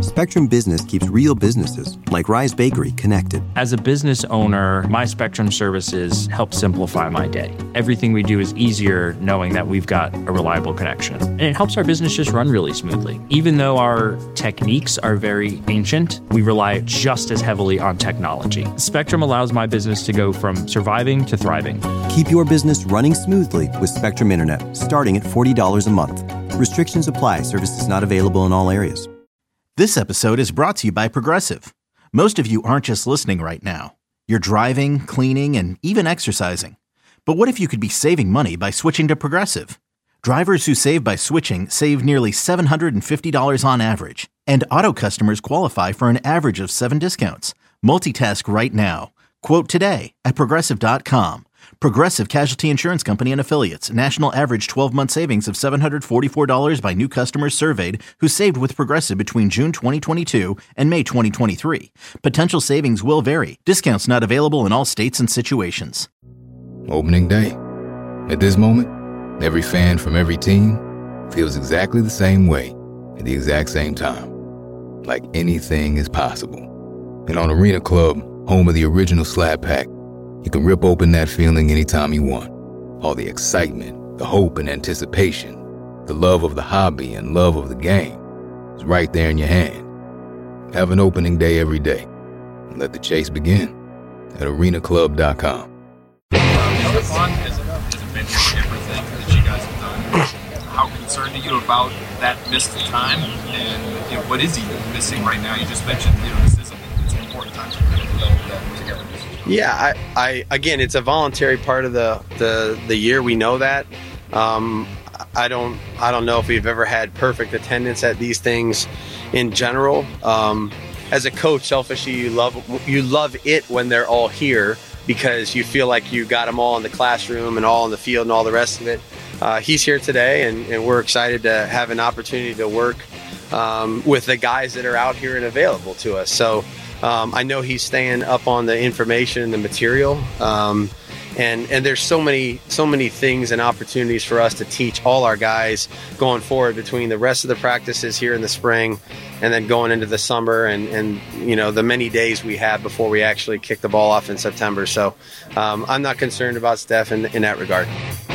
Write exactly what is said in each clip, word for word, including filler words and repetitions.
Spectrum Business keeps real businesses, like Rise Bakery, connected. As a business owner, my Spectrum services help simplify my day. Everything we do is easier knowing that we've got a reliable connection. And it helps our business just run really smoothly. Even though our techniques are very ancient, we rely just as heavily on technology. Spectrum allows my business to go from surviving to thriving. Keep your business running smoothly with Spectrum Internet, starting at forty dollars a month. Restrictions apply. Services not available in all areas. This episode is brought to you by Progressive. Most of you aren't just listening right now. You're driving, cleaning, and even exercising. But what if you could be saving money by switching to Progressive? Drivers who save by switching save nearly seven hundred fifty dollars on average. And auto customers qualify for an average of seven discounts. Multitask right now. Quote today at Progressive dot com. Progressive Casualty Insurance Company and Affiliates. National average twelve-month savings of seven hundred forty-four dollars by new customers surveyed who saved with Progressive between June twenty twenty-two and May twenty twenty-three. Potential savings will vary. Discounts not available in all states and situations. Opening day. At this moment, every fan from every team feels exactly the same way at the exact same time. Like anything is possible. And on Arena Club, home of the original Slab Pack, you can rip open that feeling anytime you want. All the excitement, the hope and anticipation, the love of the hobby and love of the game is right there in your hand. Have an opening day every day. And let the chase begin at arena club dot com. How fun has it, has it been for everything that you guys have done? How concerned are you about that missed time? And you know, what is he missing right now? You just mentioned you know, this is a, it's an important time to kind of develop that together. Yeah, I, I again, it's a voluntary part of the, the, the year. We know that. Um, I don't I don't know if we've ever had perfect attendance at these things in general. Um, as a coach, selfishly, you love you love it when they're all here because you feel like you got them all in the classroom and all in the field and all the rest of it. Uh, he's here today, and, and we're excited to have an opportunity to work um, with the guys that are out here and available to us. So. Um, I know he's staying up on the information and the material, um, and and there's so many so many things and opportunities for us to teach all our guys going forward between the rest of the practices here in the spring, and then going into the summer, and and you know the many days we have before we actually kick the ball off in September. So um, I'm not concerned about Steph in, in that regard.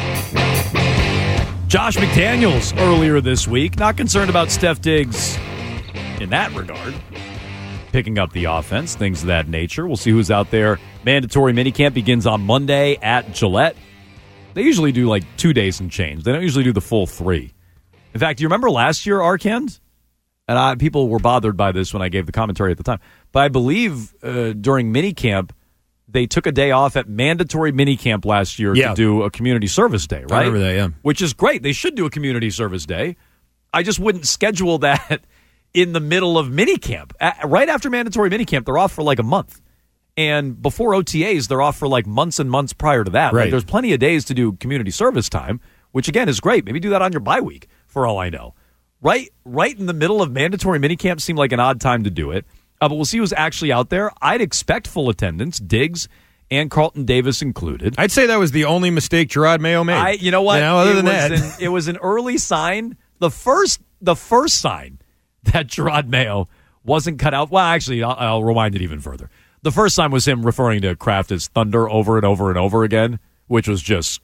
Josh McDaniels earlier this week, not concerned about Steph Diggs in that regard. Picking up the offense, things of that nature. We'll see who's out there. Mandatory minicamp begins on Monday at Gillette. They usually do like two days and change. They don't usually do the full three. In fact, do you remember last year, Arkend? And I, people were bothered by this when I gave the commentary at the time. But I believe uh, during minicamp, they took a day off at mandatory minicamp last year yeah. to do a community service day, right? I remember that, yeah. Which is great. They should do a community service day. I just wouldn't schedule that in the middle of minicamp. Right after mandatory minicamp, they're off for like a month. And before O T As, they're off for like months and months prior to that. Right. Like, there's plenty of days to do community service time, which, again, is great. Maybe do that on your bye week, for all I know. Right right in the middle of mandatory minicamp seemed like an odd time to do it. Uh, but we'll see who's actually out there. I'd expect full attendance, Diggs and Carlton Davis included. I'd say that was the only mistake Gerard Mayo made. I, you know what? You know, other it than was that. An, it was an early sign. The first, the first sign that Gerard Mayo wasn't cut out. Well, actually, I'll, I'll rewind it even further. The first time was him referring to Kraft as Thunder over and over and over again, which was just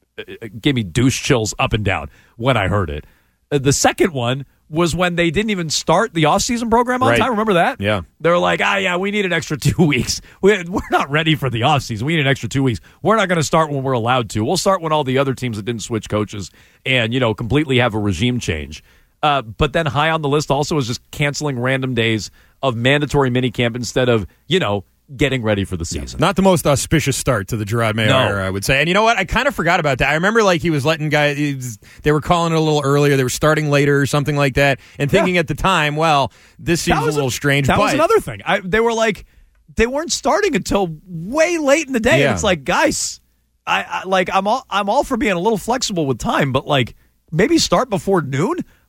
it gave me douche chills up and down when I heard it. The second one was when they didn't even start the offseason program on right. time. Remember that? Yeah. They were like, ah, yeah, we need an extra two weeks. We're not ready for the offseason. We need an extra two weeks. We're not going to start when we're allowed to. We'll start when all the other teams that didn't switch coaches and, you know, completely have a regime change. Uh, but then high on the list also is just canceling random days of mandatory minicamp instead of, you know, getting ready for the season. Not the most auspicious start to the Gerard Mayo no. era, I would say. And you know what? I kind of forgot about that. I remember like he was letting guys, they were calling it a little earlier. They were starting later or something like that. And thinking yeah. at the time, well, this seems a little a, strange. That but was another thing. I, they were like, they weren't starting until way late in the day. Yeah. And it's like, guys, I, I like I'm all I'm all for being a little flexible with time, but like maybe start before noon.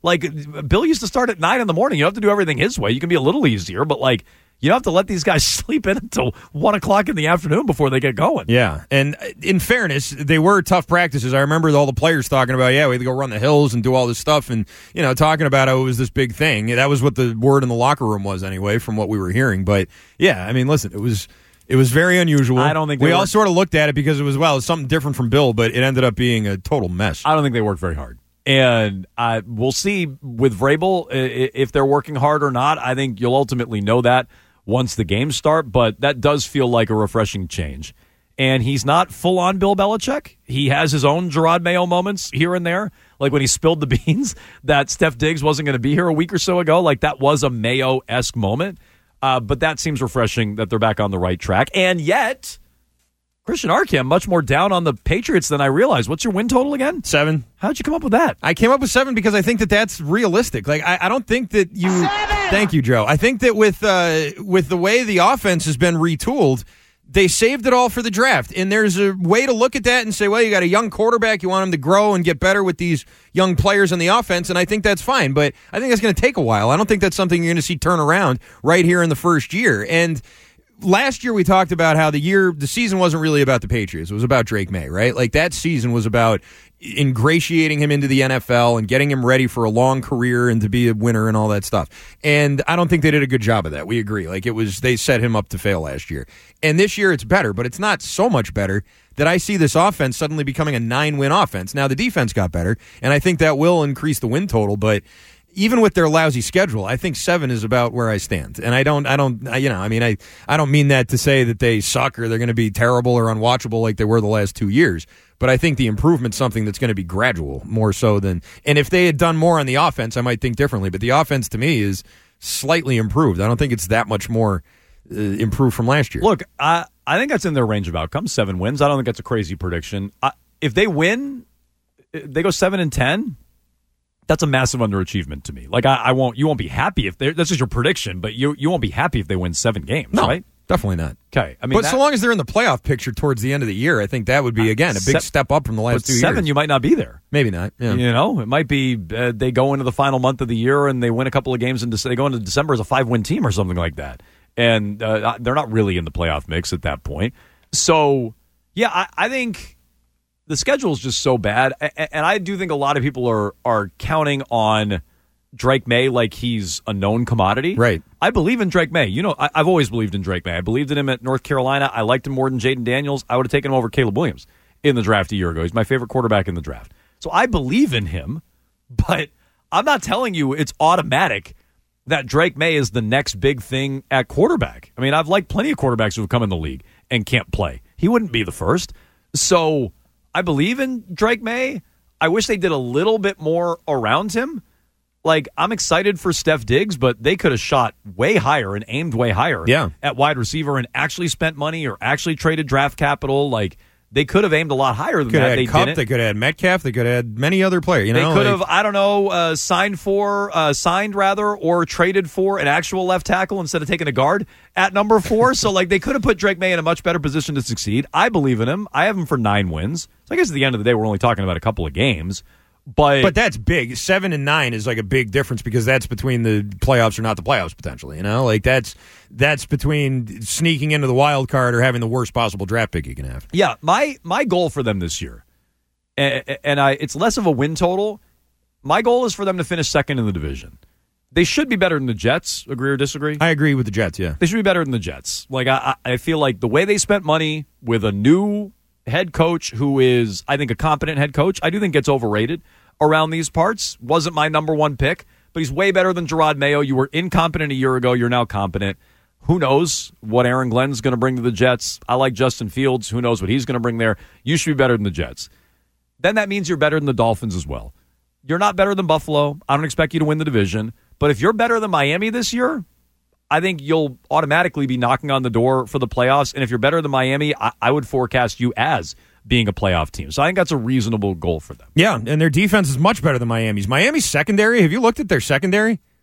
Like, Bill used to start at nine in the morning. You don't have to do everything his way. You can be a little easier, but, like, you don't have to let these guys sleep in until one o'clock in the afternoon before they get going. Yeah, and in fairness, they were tough practices. I remember all the players talking about, yeah, we had to go run the hills and do all this stuff, and, you know, talking about how it was this big thing. That was what the word in the locker room was anyway, from what we were hearing. But, yeah, I mean, listen, it was... It was very unusual. I don't think we all worked. Sort of looked at it because it was, well, it's something different from Bill, but it ended up being a total mess. I don't think they worked very hard. And uh, we'll see with Vrabel if they're working hard or not. I think you'll ultimately know that once the games start, but that does feel like a refreshing change. And he's not full-on Bill Belichick. He has his own Gerard Mayo moments here and there, like when he spilled the beans that Steph Diggs wasn't going to be here a week or so ago. Like, that was a Mayo-esque moment. Uh, but that seems refreshing that they're back on the right track. And yet, Christian Arcam much more down on the Patriots than I realized. What's your win total again? Seven. How'd you come up with that? I came up with seven because I think that that's realistic. Like, I, I don't think that you... Seven! Thank you, Joe. I think that with uh, with the way the offense has been retooled, they saved it all for the draft. And there's a way to look at that and say, well, you got a young quarterback. You want him to grow and get better with these young players on the offense, and I think that's fine. But I think that's going to take a while. I don't think that's something you're going to see turn around right here in the first year. And last year we talked about how the year, the season wasn't really about the Patriots. It was about Drake May, right? Like, that season was about ingratiating him into the N F L and getting him ready for a long career and to be a winner and all that stuff. And I don't think they did a good job of that. We agree. Like, it was, they set him up to fail last year. And this year it's better, but it's not so much better that I see this offense suddenly becoming a nine-win offense. Now, the defense got better, and I think that will increase the win total, but even with their lousy schedule, I think seven is about where I stand. And I don't, I don't, you know, I mean, I, I don't mean that to say that they suck or they're going to be terrible or unwatchable like they were the last two years. But I think the improvement's something that's going to be gradual more so than, and if they had done more on the offense, I might think differently. But the offense to me is slightly improved. I don't think it's that much more uh, improved from last year. Look, I, I think that's in their range of outcomes, seven wins. I don't think that's a crazy prediction. I, if they win, they go seven and ten. That's a massive underachievement to me. Like, I, I won't, you won't be happy if they, this is your prediction, but you you won't be happy if they win seven games, no, right? Definitely not. Okay, I mean, but that, so long as they're in the playoff picture towards the end of the year, I think that would be again a big se- step up from the last two seven, years. Seven, you might not be there. Maybe not. Yeah. You know, it might be uh, they go into the final month of the year and they win a couple of games and De- they go into December as a five-win team or something like that, and uh, they're not really in the playoff mix at that point. So, yeah, I, I think the schedule is just so bad, and I do think a lot of people are are counting on Drake May like he's a known commodity. Right. I believe in Drake May. You know, I, I've always believed in Drake May. I believed in him at North Carolina. I liked him more than Jaden Daniels. I would have taken him over Caleb Williams in the draft a year ago. He's my favorite quarterback in the draft. So I believe in him, but I'm not telling you it's automatic that Drake May is the next big thing at quarterback. I mean, I've liked plenty of quarterbacks who have come in the league and can't play. He wouldn't be the first. So I believe in Drake May. I wish they did a little bit more around him. Like, I'm excited for Steph Diggs, but they could have shot way higher and aimed way higher yeah. at wide receiver and actually spent money or actually traded draft capital. Like, they could have aimed a lot higher than could that. Have they Cup, didn't. They could have had Metcalf. They could have had many other players. You know, they could like, have, I don't know, uh, signed for, uh, signed rather, or traded for an actual left tackle instead of taking a guard at number four. So, like, they could have put Drake May in a much better position to succeed. I believe in him. I have him for nine wins. So I guess at the end of the day, we're only talking about a couple of games. But but that's big. Seven and nine is like a big difference because that's between the playoffs or not the playoffs potentially. You know, like that's that's between sneaking into the wild card or having the worst possible draft pick you can have. Yeah, my my goal for them this year, and, and I it's less of a win total. My goal is for them to finish second in the division. They should be better than the Jets. Agree or disagree? I agree with the Jets. Yeah, they should be better than the Jets. Like I I feel like the way they spent money with a new head coach who is, I think, a competent head coach. I do think gets overrated around these parts. Wasn't my number one pick, but he's way better than Gerard Mayo. You were incompetent a year ago. You're now competent. Who knows what Aaron Glenn's going to bring to the Jets? I like Justin Fields. Who knows what he's going to bring there? You should be better than the Jets. Then that means you're better than the Dolphins as well. You're not better than Buffalo. I don't expect you to win the division. But if you're better than Miami this year, I think you'll automatically be knocking on the door for the playoffs. And if you're better than Miami, I, I would forecast you as being a playoff team. So I think that's a reasonable goal for them. Yeah, and their defense is much better than Miami's. Miami's secondary, have you looked at their secondary?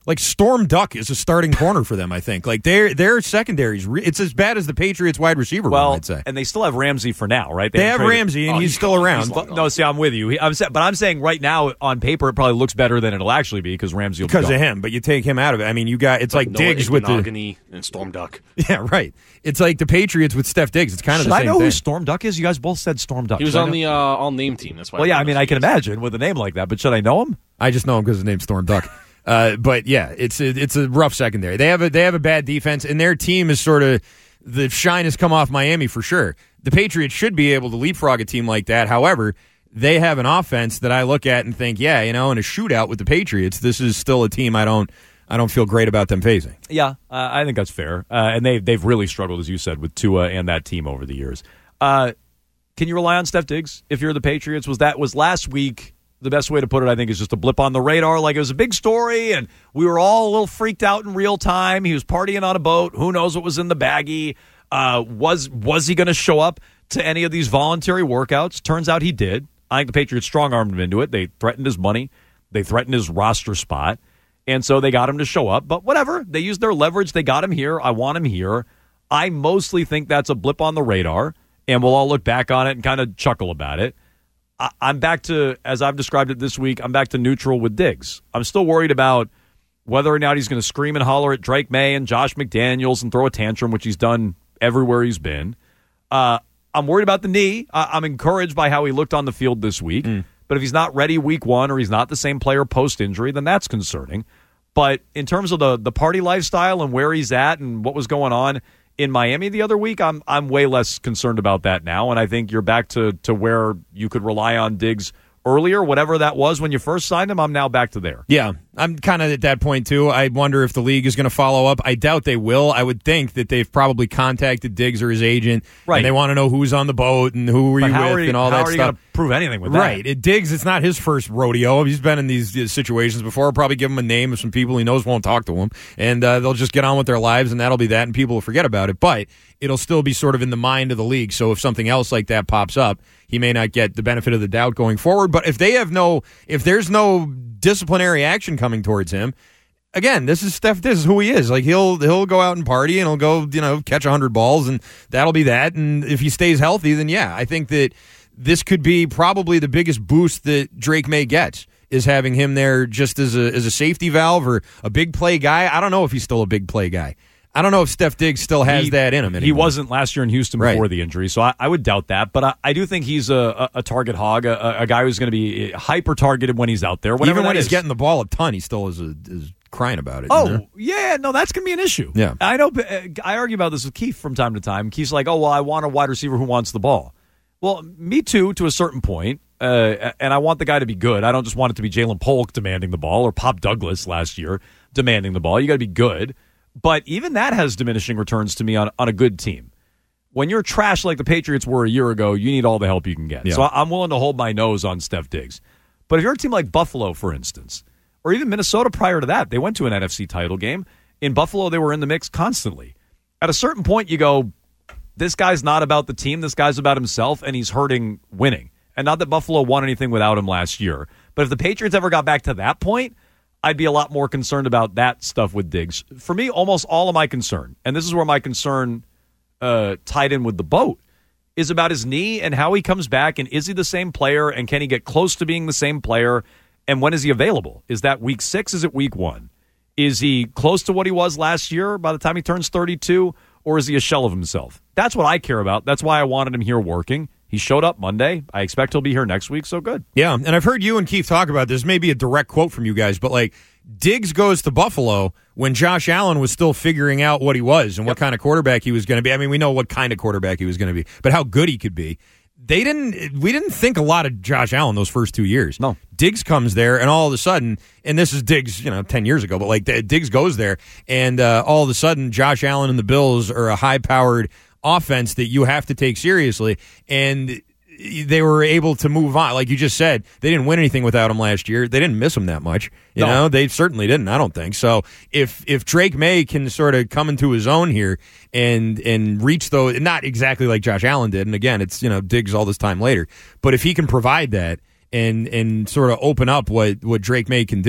Like Storm Duck is a starting corner for them, I think. Like their their secondary's re- it's as bad as the Patriots wide receiver well, room, I'd say. And they still have Ramsey for now, right? They, they have traded. Ramsey, and oh, he's, he's still around. He's no, see, I'm with you. He, I'm saying, but I'm saying right now on paper it probably looks better than it'll actually be because Ramsey will because be of him. But you take him out of it. I mean, you got it's like, like Diggs with the and Storm Duck. Yeah, right. It's like the Patriots with Steph Diggs. It's kind of Should the I same know thing. who Storm Duck is? You guys both said Storm Duck. He was should on the uh, all name team. That's why. Well, I yeah. I mean, I can imagine with a name like that. But should I know him? I just know him because his name's Storm Duck. Uh, but yeah, it's a, it's a rough secondary. They have a they have a bad defense, and their team is sort of the shine has come off Miami for sure. The Patriots should be able to leapfrog a team like that. However, they have an offense that I look at and think, yeah, you know, in a shootout with the Patriots, this is still a team I don't I don't feel great about them facing. Yeah, uh, I think that's fair. Uh, and they they've really struggled, as you said, with Tua and that team over the years. Uh, can you rely on Steph Diggs if you're the Patriots? Was that was last week? The best way to put it, I think, is just a blip on the radar. Like, it was a big story, and we were all a little freaked out in real time. He was partying on a boat. Who knows what was in the baggie? Uh, was was he going to show up to any of these voluntary workouts? Turns out he did. I think the Patriots strong-armed him into it. They threatened his money. They threatened his roster spot. And so they got him to show up. But whatever. They used their leverage. They got him here. I want him here. I mostly think that's a blip on the radar, and we'll all look back on it and kind of chuckle about it. I'm back to, as I've described it this week, I'm back to neutral with Diggs. I'm still worried about whether or not he's going to scream and holler at Drake May and Josh McDaniels and throw a tantrum, which he's done everywhere he's been. Uh, I'm worried about the knee. I- I'm encouraged by how he looked on the field this week. Mm. But if he's not ready week one or he's not the same player post-injury, then that's concerning. But in terms of the, the party lifestyle and where he's at and what was going on in Miami the other week, I'm I'm way less concerned about that now, and I think you're back to, to where you could rely on Diggs earlier, whatever that was when you first signed him. I'm now back to there. Yeah, I'm kind of at that point too. I wonder if the league is going to follow up. I doubt they will. I would think that they've probably contacted Diggs or his agent, right? And they want to know who's on the boat and who were but you with with you, and all how that are you stuff. Going to prove anything with that? Right. It, Diggs, it's not his first rodeo. He's been in these, these situations before. I'll probably give him a name of some people he knows won't talk to him, and uh, they'll just get on with their lives, and that'll be that, and people will forget about it. But it'll still be sort of in the mind of the league. So if something else like that pops up, he may not get the benefit of the doubt going forward. But if they have no, if there's no disciplinary action coming towards him, again, this is Steph. This is who he is. Like he'll he'll go out and party, and he'll go you know catch a hundred balls, and that'll be that. And if he stays healthy, then yeah, I think that this could be probably the biggest boost that Drake May gets, is having him there just as a as a safety valve or a big play guy. I don't know if he's still a big play guy. I don't know if Steph Diggs still has he, that in him anymore. He wasn't last year in Houston before right. the injury, so I, I would doubt that. But I, I do think he's a, a, a target hog, a, a guy who's going to be hyper-targeted when he's out there. Even when is. he's getting the ball a ton, he still is, a, is crying about it. Oh, you know? yeah, no, that's going to be an issue. Yeah. I know. I argue about this with Keith from time to time. Keith's like, oh, well, I want a wide receiver who wants the ball. Well, me too, to a certain point, uh, and I want the guy to be good. I don't just want it to be Jalen Polk demanding the ball or Pop Douglas last year demanding the ball. You got to be good. But even that has diminishing returns to me on, on a good team. When you're trash like the Patriots were a year ago, you need all the help you can get. Yeah. So I'm willing to hold my nose on Steph Diggs. But if you're a team like Buffalo, for instance, or even Minnesota prior to that, they went to an N F C title game. In Buffalo, they were in the mix constantly. At a certain point, you go, this guy's not about the team. This guy's about himself, and he's hurting winning. And not that Buffalo won anything without him last year. But if the Patriots ever got back to that point, I'd be a lot more concerned about that stuff with Diggs. For me, almost all of my concern, and this is where my concern uh, tied in with the boat, is about his knee and how he comes back, and is he the same player, and can he get close to being the same player, and when is he available? Is that week six? Is it week one? Is he close to what he was last year by the time he turns thirty-two, or is he a shell of himself? That's what I care about. That's why I wanted him here working. He showed up Monday. I expect he'll be here next week, so good. Yeah, and I've heard you and Keith talk about this. Maybe a direct quote from you guys, but like Diggs goes to Buffalo when Josh Allen was still figuring out what he was and yep. what kind of quarterback he was going to be. I mean, we know what kind of quarterback he was going to be, but how good he could be. They didn't. We didn't think a lot of Josh Allen those first two years. No, Diggs comes there, and all of a sudden, and this is Diggs, you know, ten years ago, but like Diggs goes there, and uh, all of a sudden, Josh Allen and the Bills are a high-powered offense that you have to take seriously, and they were able to move on. Like you just said, they didn't win anything without him last year. They didn't miss him that much. You no. know, they certainly didn't, I don't think. So if if Drake May can sort of come into his own here and and reach those, not exactly like Josh Allen did, and again, it's, you know, Diggs all this time later, but if he can provide that and and sort of open up what, what Drake May can do,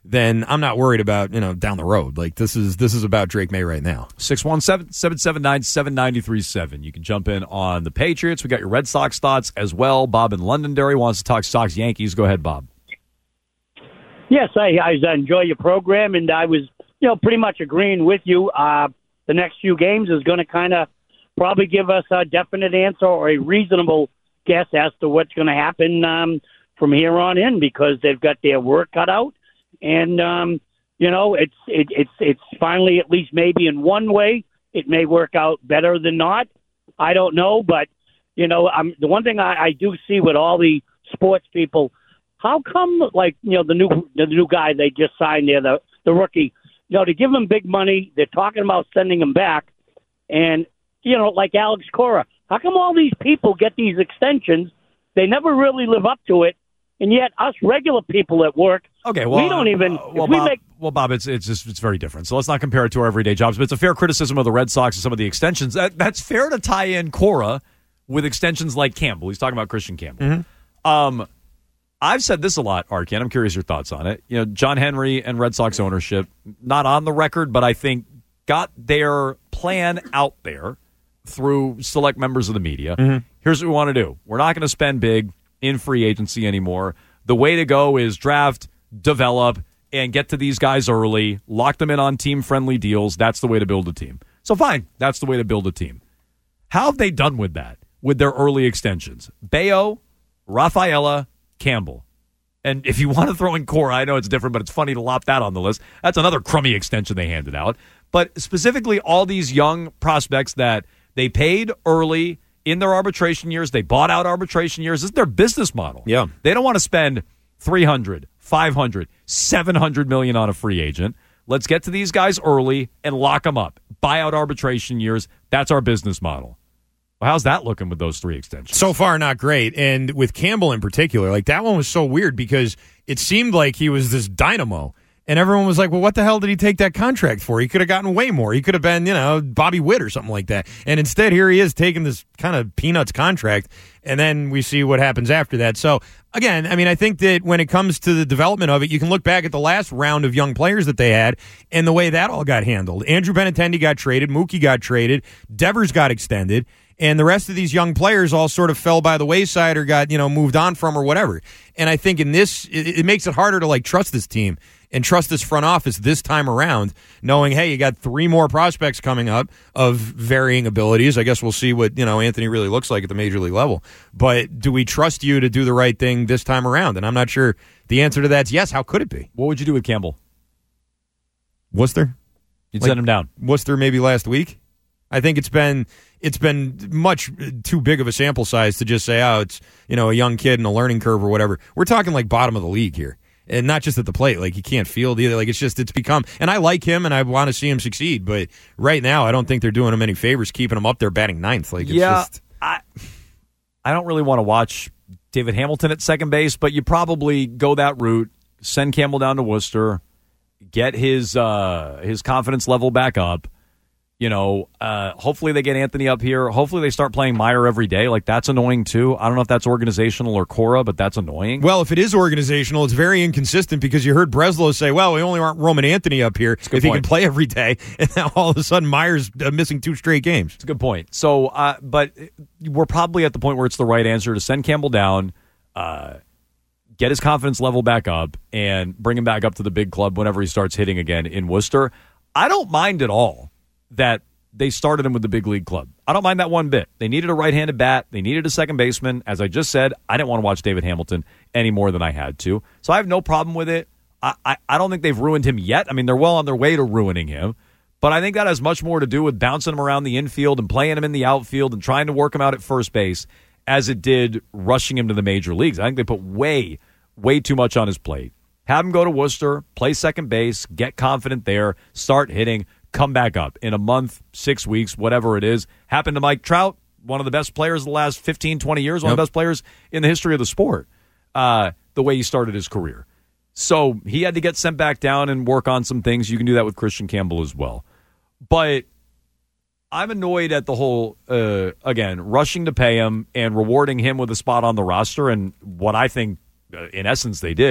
then I'm not worried about, you know, down the road. Like, this is this is about Drake May right now. six one seven, seven seven nine, seven nine three seven. You can jump in on the Patriots. We got your Red Sox thoughts as well. Bob in Londonderry wants to talk Sox Yankees. Go ahead, Bob. Yes, I, I enjoy your program, and I was, you know, pretty much agreeing with you. Uh, the next few games is going to kind of probably give us a definite answer or a reasonable guess as to what's going to happen um, from here on in, because they've got their work cut out. And, um, you know, it's it, it's it's finally, at least maybe in one way, it may work out better than not. I don't know. But, you know, I'm, the one thing I, I do see with all the sports people, how come, like, you know, the new the new guy they just signed there, the, the rookie, you know, to give him big money, they're talking about sending him back. And, you know, like Alex Cora, how come all these people get these extensions? They never really live up to it. And yet, us regular people at work, okay, well, we don't even. Uh, well, if we Bob, make, well, Bob, it's it's just it's very different. So let's not compare it to our everyday jobs. But it's a fair criticism of the Red Sox and some of the extensions. That, that's fair to tie in Cora with extensions like Campbell. He's talking about Christian Campbell. Mm-hmm. Um, I've said this a lot, Arkin. I'm curious your thoughts on it. You know, John Henry and Red Sox ownership, not on the record, but I think got their plan out there through select members of the media. Mm-hmm. Here's what we want to do. We're not going to spend big in free agency anymore. The way to go is draft, develop, and get to these guys early, lock them in on team-friendly deals. That's the way to build a team. So fine, that's the way to build a team. How have they done with that, with their early extensions? Bayo, Rafaela, Campbell. And if you want to throw in Cora, I know it's different, but it's funny to lop that on the list. That's another crummy extension they handed out. But specifically, all these young prospects that they paid early in their arbitration years, they bought out arbitration years. This is their business model. Yeah. They don't want to spend three hundred, five hundred, seven hundred million on a free agent. Let's get to these guys early and lock them up. Buy out arbitration years. That's our business model. Well, how's that looking with those three extensions? So far, not great. And with Campbell in particular, like, that one was so weird because it seemed like he was this dynamo. And everyone was like, well, what the hell did he take that contract for? He could have gotten way more. He could have been, you know, Bobby Witt or something like that. And instead, here he is taking this kind of peanuts contract. And then we see what happens after that. So, again, I mean, I think that when it comes to the development of it, you can look back at the last round of young players that they had and the way that all got handled. Andrew Benintendi got traded. Mookie got traded. Devers got extended. And the rest of these young players all sort of fell by the wayside or got, you know, moved on from or whatever. And I think in this, it, it makes it harder to, like, trust this team and trust this front office this time around, knowing, hey, you got three more prospects coming up of varying abilities. I guess we'll see what, you know, Anthony really looks like at the major league level. But do we trust you to do the right thing this time around? And I'm not sure the answer to that's yes. How could it be? What would you do with Campbell? Was there? You'd like, send him down. Was there maybe last week? I think it's been it's been much too big of a sample size to just say, oh, it's, you know, a young kid and a learning curve or whatever. We're talking like bottom of the league here. And not just at the plate. Like, he can't field either. Like, it's just, it's become, and I like him and I want to see him succeed. But right now, I don't think they're doing him any favors keeping him up there batting ninth. Like, it's yeah, just. I, I don't really want to watch David Hamilton at second base, but you probably go that route, send Campbell down to Worcester, get his uh, his confidence level back up. You know, uh, hopefully they get Anthony up here. Hopefully they start playing Meyer every day. Like, that's annoying, too. I don't know if that's organizational or Cora, but that's annoying. Well, if it is organizational, it's very inconsistent because you heard Breslow say, well, we only want Roman Anthony up here if point. he can play every day. And now all of a sudden Meyer's uh, missing two straight games. It's a good point. So, uh, but we're probably at the point where it's the right answer to send Campbell down, uh, get his confidence level back up, and bring him back up to the big club whenever he starts hitting again in Worcester. I don't mind at all that they started him with the big league club. I don't mind that one bit. They needed a right-handed bat. They needed a second baseman. As I just said, I didn't want to watch David Hamilton any more than I had to. So I have no problem with it. I, I, I don't think they've ruined him yet. I mean, they're well on their way to ruining him. But I think that has much more to do with bouncing him around the infield and playing him in the outfield and trying to work him out at first base as it did rushing him to the major leagues. I think they put way, way too much on his plate. Have him go to Worcester, play second base, get confident there, start hitting, come back up in a month, six weeks, whatever it is. Happened to Mike Trout, one of the best players of the last fifteen, twenty years, one yep. of the best players in the history of the sport, uh, the way he started his career. So he had to get sent back down and work on some things. You can do that with Christian Campbell as well. But I'm annoyed at the whole, uh, again, rushing to pay him and rewarding him with a spot on the roster and what I think, uh, in essence, they did,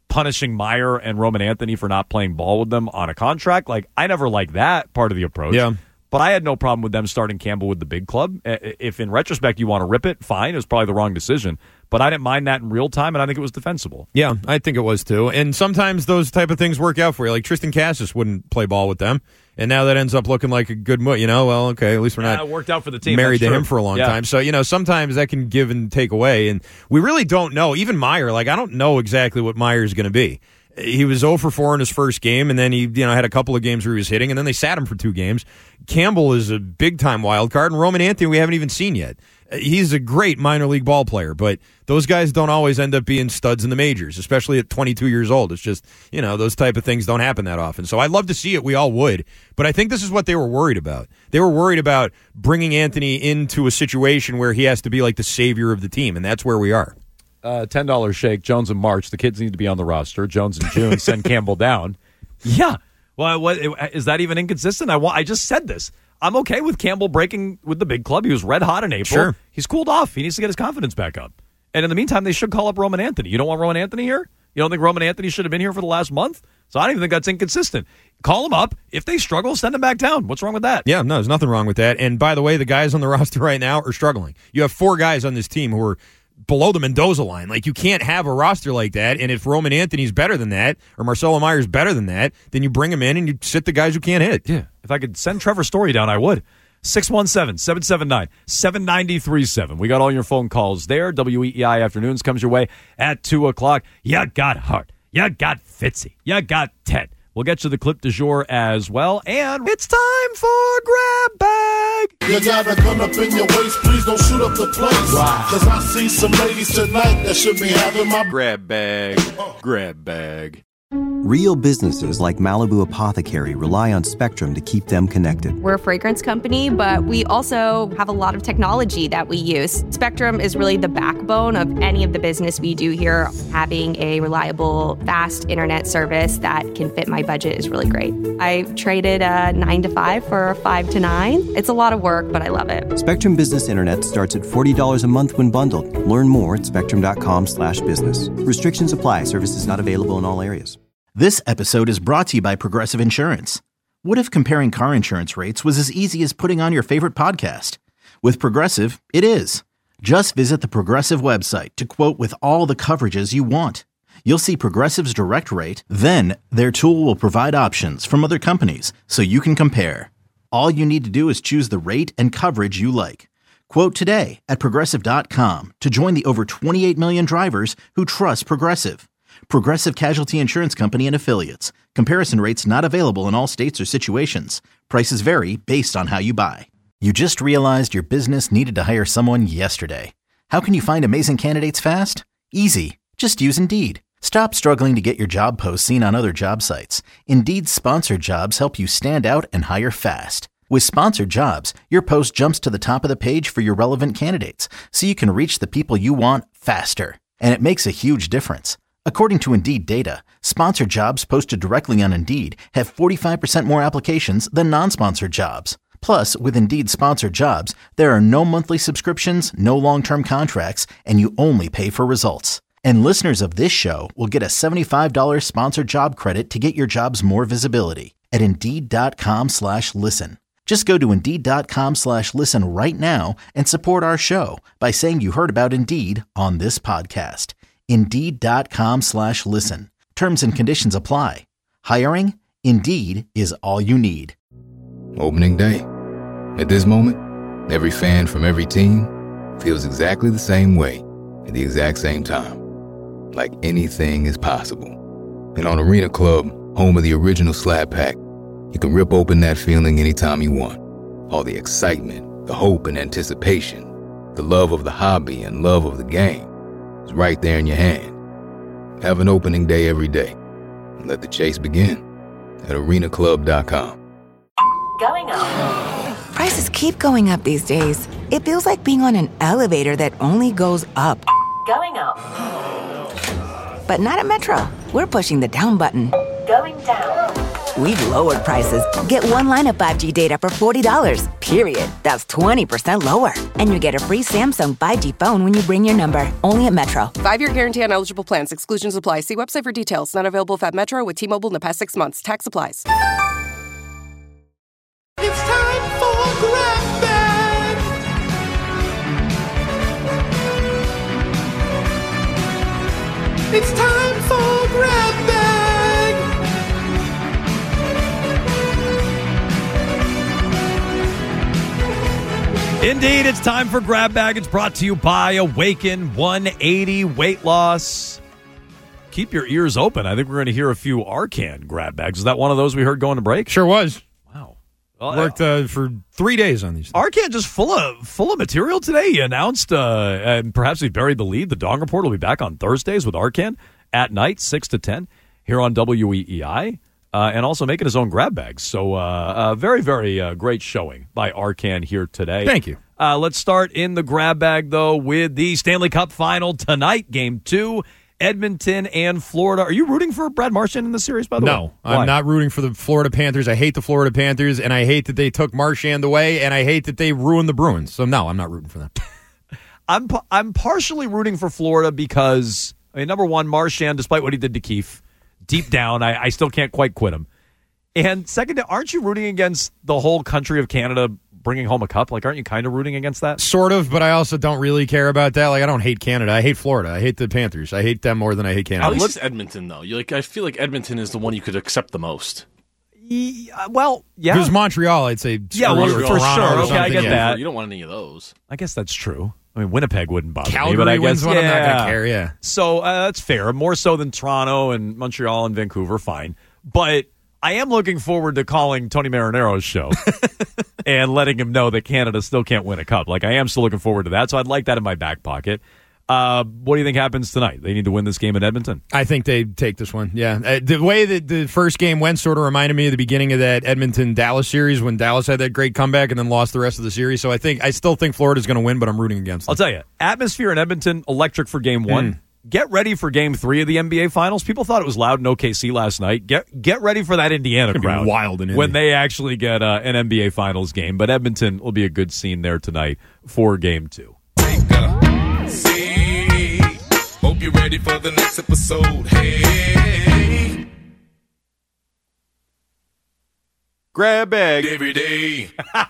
punishing Meyer and Roman Anthony for not playing ball with them on a contract. Like, I never liked that part of the approach. Yeah. But I had no problem with them starting Campbell with the big club. If in retrospect you want to rip it, fine. It was probably the wrong decision. But I didn't mind that in real time, and I think it was defensible. Yeah, I think it was too. And sometimes those type of things work out for you. Like Tristan Cassis wouldn't play ball with them, and now that ends up looking like a good move. You know, well, okay, at least we're yeah, not it worked out for the team. married That's to true. him for a long yeah. time. So, you know, sometimes that can give and take away. And we really don't know. Even Meyer, like, I don't know exactly what Meyer's going to be. He was zero for four in his first game, and then he, you know, had a couple of games where he was hitting, and then they sat him for two games. Campbell is a big-time wild card, and Roman Anthony we haven't even seen yet. He's a great minor league ball player, but those guys don't always end up being studs in the majors, especially at twenty-two years old. It's just, you know, those type of things don't happen that often. So I'd love to see it. We all would. But I think this is what they were worried about. They were worried about bringing Anthony into a situation where he has to be like the savior of the team, and that's where we are. Uh, ten dollars shake, Jones in March. The kids need to be on the roster. Jones in June, send Campbell down. Yeah. Well, what, is that even inconsistent? I, I just said this. I'm okay with Campbell breaking with the big club. He was red hot in April. Sure. He's cooled off. He needs to get his confidence back up. And in the meantime, they should call up Roman Anthony. You don't want Roman Anthony here? You don't think Roman Anthony should have been here for the last month? So I don't even think that's inconsistent. Call him up. If they struggle, send him back down. What's wrong with that? Yeah, no, there's nothing wrong with that. And by the way, the guys on the roster right now are struggling. You have four guys on this team who are below the Mendoza line. Like, you can't have a roster like that, and if Roman Anthony's better than that, or Marcelo Meyer's better than that, then you bring him in and you sit the guys who can't hit. Yeah. If I could send Trevor Story down, I would. six one seven, seven seven nine, seven nine three seven. We got all your phone calls there. W E E I Afternoons comes your way at two o'clock. You got Hart. You got Fitzy. You got Ted. We'll get you the clip du jour as well. And it's time for Grab Bag. You gotta come up in your waist, please don't shoot up the place. Wow. Cause I see some ladies tonight that should be having my grab bag. Grab bag. Real businesses like Malibu Apothecary rely on Spectrum to keep them connected. We're a fragrance company, but we also have a lot of technology that we use. Spectrum is really the backbone of any of the business we do here. Having a reliable, fast internet service that can fit my budget is really great. I traded a nine to five for a five to nine. It's a lot of work, but I love it. Spectrum Business Internet starts at forty dollars a month when bundled. Learn more at spectrum.com slash business. Restrictions apply. Services not available in all areas. This episode is brought to you by Progressive Insurance. What if comparing car insurance rates was as easy as putting on your favorite podcast? With Progressive, it is. Just visit the Progressive website to quote with all the coverages you want. You'll see Progressive's direct rate, then their tool will provide options from other companies so you can compare. All you need to do is choose the rate and coverage you like. Quote today at Progressive dot com to join the over twenty-eight million drivers who trust Progressive. Progressive Casualty Insurance Company and Affiliates. Comparison rates not available in all states or situations. Prices vary based on how you buy. You just realized your business needed to hire someone yesterday. How can you find amazing candidates fast? Easy. Just use Indeed. Stop struggling to get your job posts seen on other job sites. Indeed's sponsored jobs help you stand out and hire fast. With sponsored jobs, your post jumps to the top of the page for your relevant candidates, so you can reach the people you want faster. And it makes a huge difference. According to Indeed data, sponsored jobs posted directly on Indeed have forty-five percent more applications than non-sponsored jobs. Plus, with Indeed sponsored jobs, there are no monthly subscriptions, no long-term contracts, and you only pay for results. And listeners of this show will get a seventy-five dollars sponsored job credit to get your jobs more visibility at Indeed.com slash listen. Just go to Indeed.com slash listen right now and support our show by saying you heard about Indeed on this podcast. Indeed.com slash listen. Terms and conditions apply. Hiring? Indeed is all you need. Opening day. At this moment, every fan from every team feels exactly the same way at the exact same time. Like anything is possible. And on Arena Club, home of the original Slap Pack, you can rip open that feeling anytime you want. All the excitement, the hope and anticipation, the love of the hobby and love of the game. It's right there in your hand. Have an opening day every day. And let the chase begin at arena club dot com. Going up. Prices keep going up these days. It feels like being on an elevator that only goes up. Going up. But not at Metro. We're pushing the down button. Going down. we've lowered prices. Get one line of five G data for forty dollars, period. That's twenty percent lower. And you get a free Samsung five G phone when you bring your number. Only at Metro. Five-year guarantee on eligible plans. Exclusions apply. See website for details. Not available at Metro with T-Mobile in the past six months. Tax applies. It's time for Grab Bag. It's time for Grab Bag. Indeed, it's time for Grab Bag. It's brought to you by Awaken one eighty Weight Loss. Keep your ears open. I think we're going to hear a few Arcan grab bags. Is that one of those we heard going to break? Sure was. Wow. Well, Worked uh, for three days on these things. Arcan just full of full of material today. He announced, uh, and perhaps he buried the lead. The Dong Report will be back on Thursdays with Arcan at night, six to ten, here on W E E I, uh, and also making his own grab bags. So uh, a very, very uh, great showing by Arcan here today. Thank you. Uh, let's start in the grab bag, though, with the Stanley Cup Final tonight, Game two. Edmonton and Florida. Are you rooting for Brad Marchand in the series, by the no, way? No, I'm not rooting for the Florida Panthers. I hate the Florida Panthers, and I hate that they took Marchand away, and I hate that they ruined the Bruins. So, no, I'm not rooting for them. I'm I'm partially rooting for Florida because, I mean, number one, Marchand, despite what he did to Keefe, deep down, I, I still can't quite quit him. And second, aren't you rooting against the whole country of Canada bringing home a cup? Like, aren't you kind of rooting against that? Sort of, but I also don't really care about that. Like, I don't hate Canada. I hate Florida. I hate the Panthers. I hate them more than I hate Canada. At least Edmonton, though. You like, I feel like Edmonton is the one you could accept the most. Yeah, well, yeah. If it was Montreal, I'd say yeah, well, for sure. Okay, I get yeah. that. You don't want any of those. I guess that's true. I mean, Winnipeg wouldn't bother Calgary me, but I wins guess one. yeah. I'm not going to care. Yeah. So uh, that's fair. More so than Toronto and Montreal and Vancouver. Fine, but I am looking forward to calling Tony Marinaro's show and letting him know that Canada still can't win a cup. Like, I am still looking forward to that, so I'd like that in my back pocket. Uh, what do you think happens tonight? They need to win this game in Edmonton. I think they take this one, yeah. Uh, the way that the first game went sort of reminded me of the beginning of that Edmonton-Dallas series when Dallas had that great comeback and then lost the rest of the series. So I think I still think Florida's going to win, but I'm rooting against them. I'll tell you, atmosphere in Edmonton, electric for game one. Mm. Get ready for game three of the N B A Finals. People thought it was loud in O K C last night. Get get ready for that Indiana crowd. Wild in Indy. When they actually get uh, an N B A Finals game. But Edmonton will be a good scene there tonight for game two. See, hope you're ready for the next episode. Hey, Grab bag every day.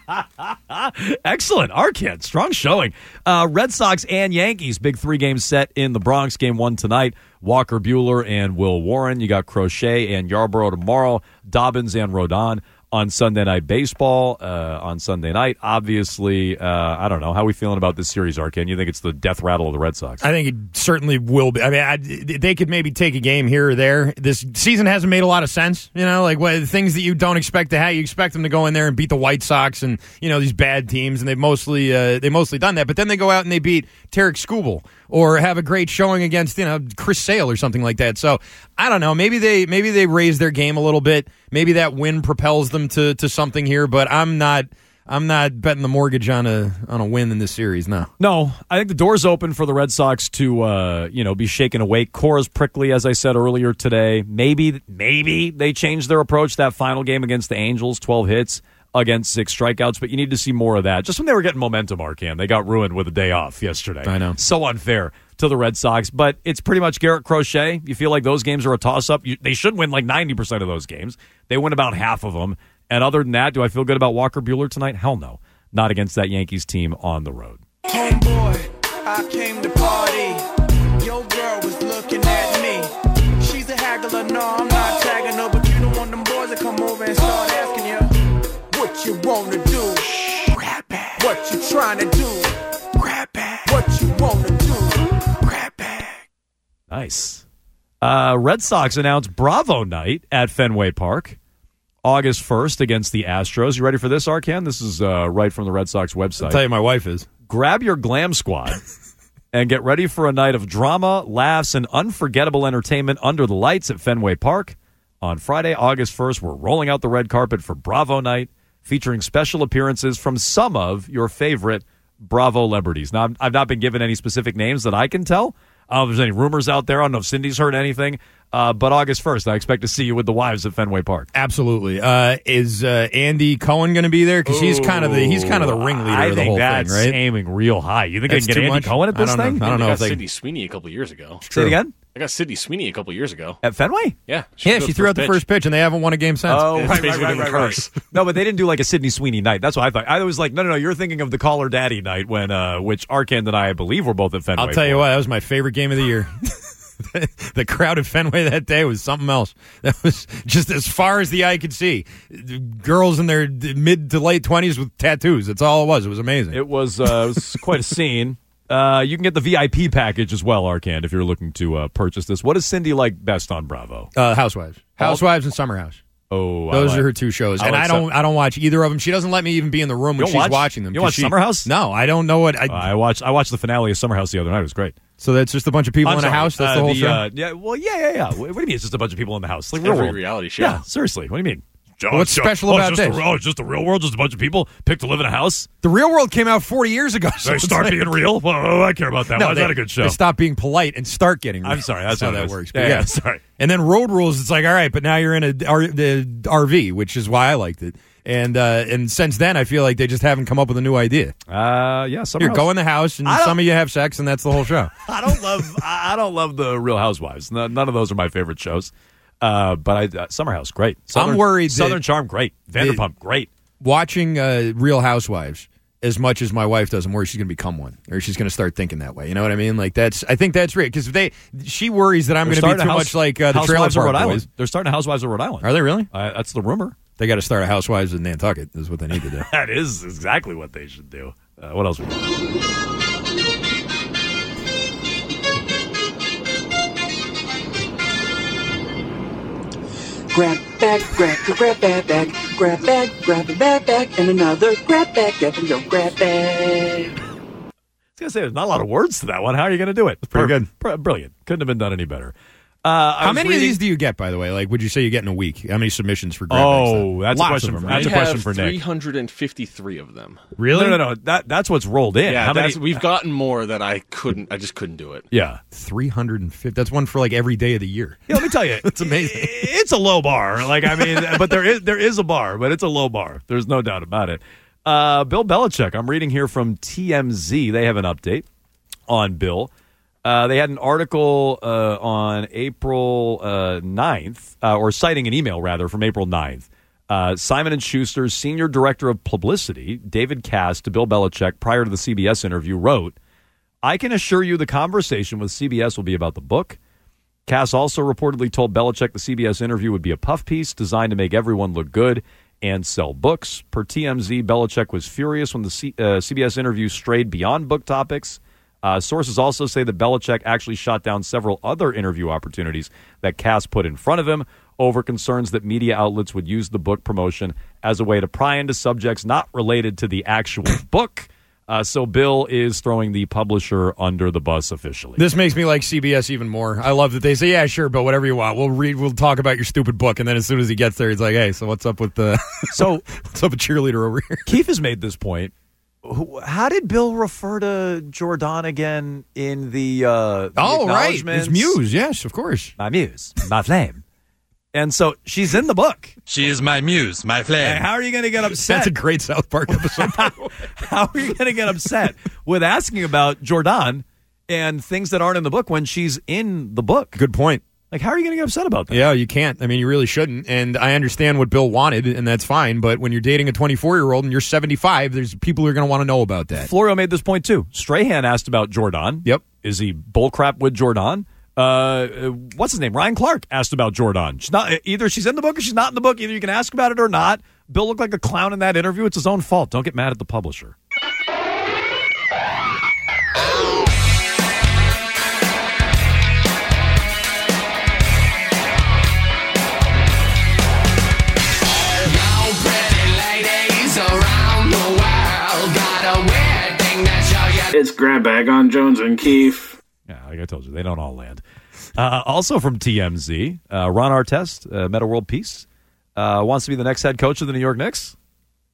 Excellent. Arcan, strong showing. Uh, Red Sox and Yankees, big three-game set in the Bronx. Game one tonight. Walker Buehler and Will Warren. You got Crochet and Yarborough tomorrow. Dobbins and Rodon on Sunday Night Baseball uh, on Sunday night. Obviously, uh, I don't know. How are we feeling about this series, Arcan? You think it's the death rattle of the Red Sox? I think it certainly will be. I mean, I, they could maybe take a game here or there. This season hasn't made a lot of sense. You know, like what, things that you don't expect to have. You expect them to go in there and beat the White Sox and, you know, these bad teams, and they've mostly, uh, they mostly done that. But then they go out and they beat Tarek Skubal or have a great showing against, you know, Chris Sale or something like that. So, I don't know. Maybe they maybe they raise their game a little bit. Maybe that win propels them to, to something here, but I'm not I'm not betting the mortgage on a on a win in this series, no. No, I think the door's open for the Red Sox to uh, you know, be shaken awake. Cora's prickly, as I said earlier today. Maybe maybe they changed their approach that final game against the Angels, twelve hits against six strikeouts, but you need to see more of that. Just when they were getting momentum, Arcan, they got ruined with a day off yesterday. I know. So unfair to the Red Sox, but it's pretty much Garrett Crochet. You feel like those games are a toss-up. You, they should win like ninety percent of those games. They win about half of them. And other than that, do I feel good about Walker Buehler tonight? Hell no. Not against that Yankees team on the road. Homeboy, I came to party. Your girl was looking at me. She's a haggler, no, I'm not tagging her, but you don't want them boys to come over and start asking you what you wanna do. Grab bag. What you trying to do. Grab bag. What you wanna do. Grab bag. Nice. Uh, Red Sox announced Bravo Night at Fenway Park, August first against the Astros. You ready for this, Arcan? This is uh, right from the Red Sox website. I'll tell you, my wife is. Grab your glam squad and get ready for a night of drama, laughs, and unforgettable entertainment under the lights at Fenway Park. On Friday, August first, we're rolling out the red carpet for Bravo Night, featuring special appearances from some of your favorite Bravo celebrities. Now, I've not been given any specific names that I can tell, I don't know if there's any rumors out there. I don't know if Cindy's heard anything. Uh, but August first, I expect to see you with the wives at Fenway Park. Absolutely. Uh, is uh, Andy Cohen going to be there? Because he's kind of the he's kind of the ringleader I of the think whole that's thing, right? aiming real high. You think That's I can get too Andy much? Cohen at this I don't thing? know. I don't know I if got they. Sydney Sweeney a couple years ago. Say it again? I got Sydney Sweeney a couple years ago. At Fenway? Yeah. Yeah, threw she the threw out the pitch. first pitch, and they haven't won a game since. Oh, It's right, right, basically right, been the right, right. curse. No, but they didn't do like a Sydney Sweeney night. That's what I thought. I was like, no, no, no. You're thinking of the Caller Daddy night when, uh, which Arcand and I, I believe, were both at Fenway. I'll tell you for. what, that was my favorite game of the year. The crowd at Fenway that day was something else. That was just as far as the eye could see. Girls in their mid to late twenties with tattoos. That's all it was. It was amazing. It was, uh, it was quite a scene. Uh, you can get the V I P package as well, Arcand, if you're looking to uh, purchase this. What does Cindy like best on Bravo? Uh, Housewives, Housewives, and Summer House. Oh, I those like- are her two shows, I and like I don't. Sum- I don't watch either of them. She doesn't let me even be in the room You when don't she's watch- watching them. You 'cause watch she- Summer House? No, I don't know what. I, Uh, I watched. I watched the finale of Summer House the other night. It was great. so that's just a bunch of people I'm in a sorry. house. That's Uh, the whole show. uh, yeah. Well, yeah, yeah, yeah. What, what do you mean? It's just a bunch of people in the house, like real Every world reality show. Yeah, seriously. What do you mean? Well, what's Oh, special oh, about it's just this? The, oh, it's just the real world. Just a bunch of people picked to live in a house. The Real World came out forty years ago. So They it's start like- being real. Well, oh, I care about that. No, Why is they, that a good show? They stop being polite and start getting real. I'm sorry. That's how what it that is. works. Yeah, But yeah, sorry. And then Road Rules, it's like, all right, but now you're in a R, the R V, which is why I liked it. And uh, and since then, I feel like they just haven't come up with a new idea. Uh, yeah. Summer Here, House. go in the house, and I don't- some of you have sex, and that's the whole show. I don't love. I I don't love the Real Housewives. No, none of those are my favorite shows. Uh, but I, uh, Summer House, great. Southern, I'm worried that- Southern Charm, great. Vanderpump, great. Watching uh, Real Housewives as much as my wife does, I'm worried she's going to become one, or she's going to start thinking that way. You know what I mean? Like that's. I think that's right because they. She worries that I'm They're going to be starting too a house- much like uh, the Trailer Housewives of Park Rhode Boys. Island. They're starting a Housewives of Rhode Island. Are they really? Uh, that's the rumor. They got to start a Housewives in Nantucket. Is what they need to do. That is exactly what they should do. Uh, what else we got? Grab bag, grab your grab bag, bag, grab bag, grab a bag, bag, and another grab bag, grab your grab bag. I was gonna say there's not a lot of words to that one. How are you gonna do it? It's pretty good. Br- brilliant. Couldn't have been done any better. Uh, I How was many reading- of these do you get, by the way? Like, would you say you get in a week? How many submissions for grab bags Oh, then? that's a Lots question of for them, That's we a question have for Nick. three hundred fifty-three of them. Really? No, no, no. That that's what's rolled in. Yeah, How many? that's, we've gotten more that I couldn't. I just couldn't do it. Yeah. three hundred fifty. That's one for like every day of the year. Yeah, let me tell you, That's amazing. it's a low bar. Like I mean, but there is there is a bar, but it's a low bar. There's no doubt about it. Uh, Bill Belichick. I'm reading here from T M Z. They have an update on Bill. Uh, they had an article uh, on April uh, ninth, uh, or citing an email, rather, from April ninth. Uh, Simon and Schuster's senior director of publicity, David Cass, to Bill Belichick prior to the C B S interview, wrote, I can assure you the conversation with C B S will be about the book. Cass also reportedly told Belichick the C B S interview would be a puff piece designed to make everyone look good and sell books. Per T M Z, Belichick was furious when the C- uh, C B S interview strayed beyond book topics. Uh, sources also say that Belichick actually shot down several other interview opportunities that Cass put in front of him over concerns that media outlets would use the book promotion as a way to pry into subjects not related to the actual book. Uh, so Bill is throwing the publisher under the bus officially. This makes me like C B S even more. I love that they say, "Yeah, sure, but whatever you want, we'll read, we'll talk about your stupid book." And then as soon as he gets there, he's like, "Hey, so what's up with the so what's up with cheerleader over here?" Keith has made this point. Who- How did Bill refer to Jordan again in the, uh, the Oh, right, acknowledgments? his muse. Yes, of course, my muse, my flame. And so she's in the book. She is my muse, my flame. And how are you going to get upset? That's a great South Park episode. How are you going to get upset with asking about Jordan and things that aren't in the book when she's in the book? Good point. Like, how are you going to get upset about that? Yeah, you can't. I mean, you really shouldn't. And I understand what Bill wanted, and that's fine. But when you're dating a twenty-four-year-old and you're seventy-five, there's people who are going to want to know about that. Florio made this point, too. Strahan asked about Jordan. Yep. Is he bullcrap with Jordan? Uh, what's his name? Ryan Clark asked about Jordan. She's not either. She's in the book or she's not in the book. Either you can ask about it or not. Bill looked like a clown in that interview. It's his own fault. Don't get mad at the publisher. It's Grab Bag on Jones and Keefe. Yeah, like I told you, they don't all land. Uh, also from T M Z, uh, Ron Artest, uh, Meta World Peace, uh, wants to be the next head coach of the New York Knicks.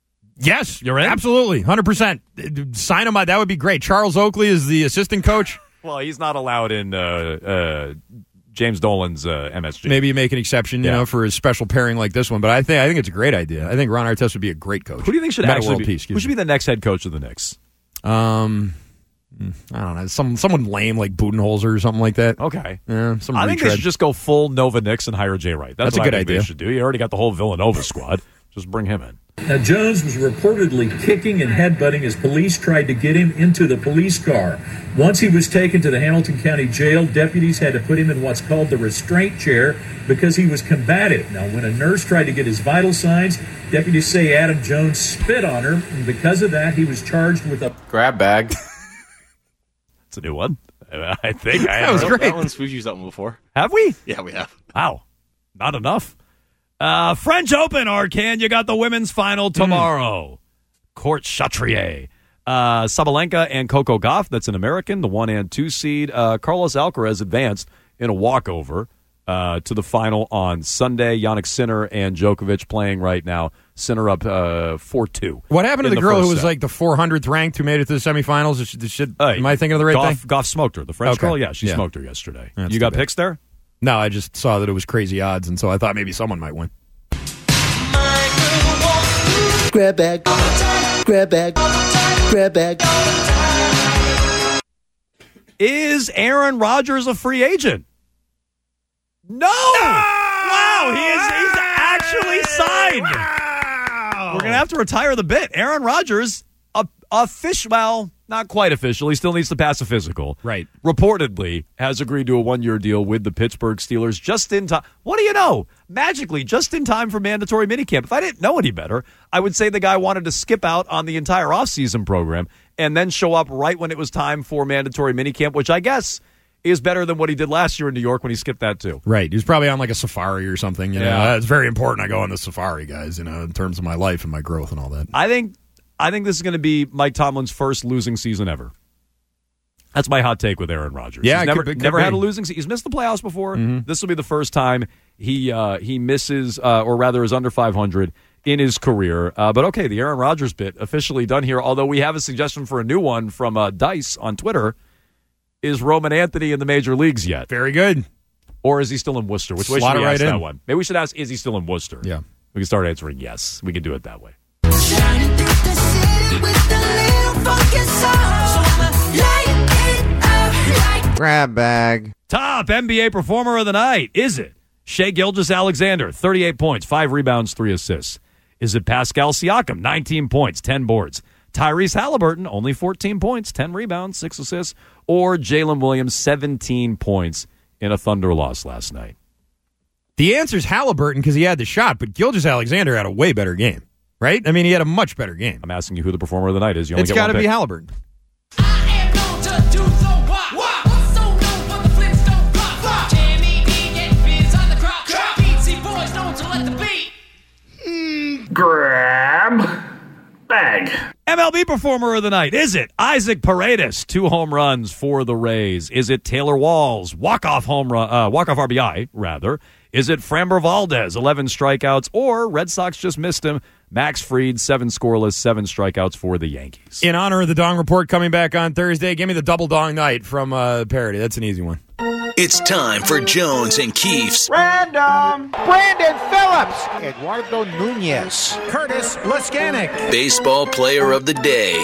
Yes, you're in. Absolutely, one hundred percent. Sign him out. That would be great. Charles Oakley is the assistant coach. Well, he's not allowed in uh, uh, James Dolan's uh, M S G. Maybe you make an exception, you Yeah. know, for a special pairing like this one. But I think I think it's a great idea. I think Ron Artest would be a great coach. Who do you think should Meta actually World be? Peace, Who excuse should me. be the next head coach of the Knicks? Um, I don't know. Some someone lame like Budenholzer or something like that. Okay. Yeah, some I think they retread. should just go full Nova Knicks and hire Jay Wright. That's, That's a what good I think idea. they should do. You already got the whole Villanova squad. Just bring him in. Now, Jones was reportedly kicking and headbutting as police tried to get him into the police car. Once he was taken to the Hamilton County Jail, deputies had to put him in what's called the restraint chair because he was combative. Now, when a nurse tried to get his vital signs, deputies say Adam Jones spit on her, and because of that, he was charged with a grab bag. It's a new one. I think. I That was haven't- great. That one's we've used that one before. Have we? Yeah, we have. Wow. Not enough. Uh, French Open, Arcan. You got the women's final tomorrow. Court Chatrier. Uh, Sabalenka and Coco Gauff. That's an American, the one and two seed. Uh, Carlos Alcaraz advanced in a walkover uh, to the final on Sunday. Yannick Sinner and Djokovic playing right now. Sinner up uh, four two. What happened to in the, girl first who was set. like the four hundredth ranked who made it to the semifinals? Is she, did she, Hey, am I thinking of the right Goff, thing? Goff smoked her. The French Okay. girl, yeah, she Yeah. smoked her yesterday. That's you too got bad. picks there? No, I just saw that it was crazy odds, and so I thought maybe someone might win. Grab bag. Grab bag. Grab bag. Is Aaron Rodgers a free agent? No! Wow, he is he's actually signed. We're going to have to retire the bit. Aaron Rodgers, a, official, well, not quite official. He still needs to pass a physical. Right. Reportedly has agreed to a one-year deal with the Pittsburgh Steelers just in time. What do you know? Magically, just in time for mandatory minicamp. If I didn't know any better, I would say the guy wanted to skip out on the entire offseason program and then show up right when it was time for mandatory minicamp, which I guess is better than what he did last year in New York when he skipped that too. Right. He was probably on like a safari or something. You know, Yeah. it's very important I go on the safari, guys, you know, in terms of my life and my growth and all that. I think I think this is going to be Mike Tomlin's first losing season ever. That's my hot take with Aaron Rodgers. Yeah, He's it never, could- it could never be. had a losing season. He's missed the playoffs before. Mhm. This will be the first time he uh, he misses, uh, or rather is under five hundred in his career. Uh, but okay, the Aaron Rodgers bit officially done here, although we have a suggestion for a new one from uh, Dice on Twitter. Is Roman Anthony in the major leagues yet? Very good. Or is he still in Worcester? Which way Slot should we it right ask in. that one? Maybe we should ask, is he still in Worcester? Yeah. We can start answering yes. We can do it that way. Grab bag. Top N B A performer of the night. Is it Shai Gilgeous-Alexander, thirty-eight points, five rebounds, three assists? Is it Pascal Siakam, nineteen points, ten boards? Tyrese Halliburton, only fourteen points, ten rebounds, six assists? Or Jalen Williams, seventeen points in a Thunder loss last night? The answer is Halliburton because he had the shot, but Gilgeous-Alexander had a way better game, right? I mean, he had a much better game. I'm asking you who the performer of the night is. You only It's get got one to be pick. Halliburton. Grab bag. M L B performer of the night. Is it Isaac Paredes, two home runs for the Rays? Is it Taylor Walls, walk-off home run, uh, walk-off R B I, rather? Is it Framber Valdez, eleven strikeouts? Or Red Sox just missed him, Max Fried, seven scoreless, seven strikeouts for the Yankees. In honor of the Dong Report coming back on Thursday, give me the double Dong night from uh, Parody. That's an easy one. It's time for Jones and Keefe's Random. Brandon Phillips. Eduardo Nunez. Curtis Leskanik. Baseball Player of the Day.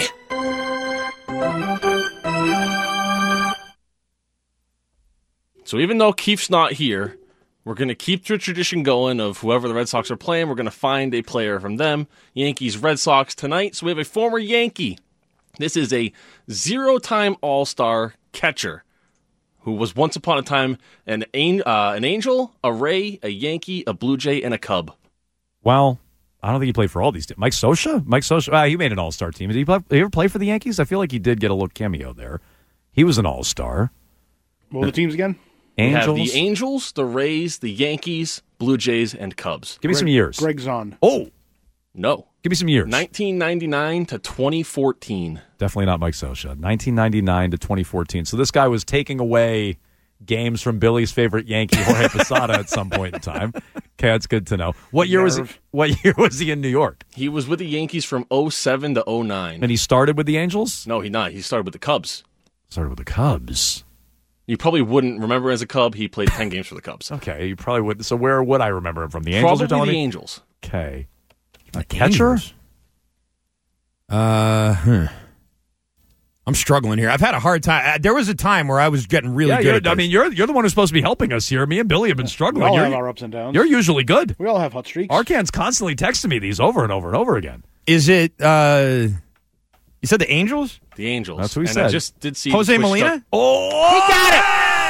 So even though Keefe's not here, we're going to keep the tradition going of whoever the Red Sox are playing. We're going to find a player from them. Yankees, Red Sox tonight. So we have a former Yankee. This is a zero-time All-Star catcher who was once upon a time an, uh, an Angel, a Ray, a Yankee, a Blue Jay, and a Cub. Well, I don't think he played for all these teams. Mike Scioscia? Mike Scioscia, uh, he made an all-star team. Did he, play, did he ever play for the Yankees? I feel like he did get a little cameo there. He was an all-star. What were the teams again? Angels. We have the Angels, the Rays, the Yankees, Blue Jays, and Cubs. Give me Greg, some years. Greg Zahn. Oh. No. Give me some years. nineteen ninety-nine to twenty fourteen. Definitely not Mike Scioscia. nineteen ninety-nine to twenty fourteen. So this guy was taking away games from Billy's favorite Yankee, Jorge Posada, at some point in time. Okay, that's good to know. What year was he, what year was he in New York? He was with the Yankees from oh seven to oh nine. And he started with the Angels? No, he not. He started with the Cubs. Started with the Cubs. You probably wouldn't remember as a Cub. He played ten games for the Cubs. Okay, you probably would. So where would I remember him from? The Angels? Probably You're telling the me? Angels. Okay. A catcher? Uh, huh. I'm struggling here. I've had a hard time. Uh, there was a time where I was getting really yeah, good you're- at this. I mean, you're you're the one who's supposed to be helping us here. Me and Billy have been struggling. We all You're- have our ups and downs. You're usually good. We all have hot streaks. Arcan's constantly texting me these over and over and over again. Is it, uh, you said the Angels? The Angels. That's what he and said. I just did see Jose switched Molina? up- Oh, He got it!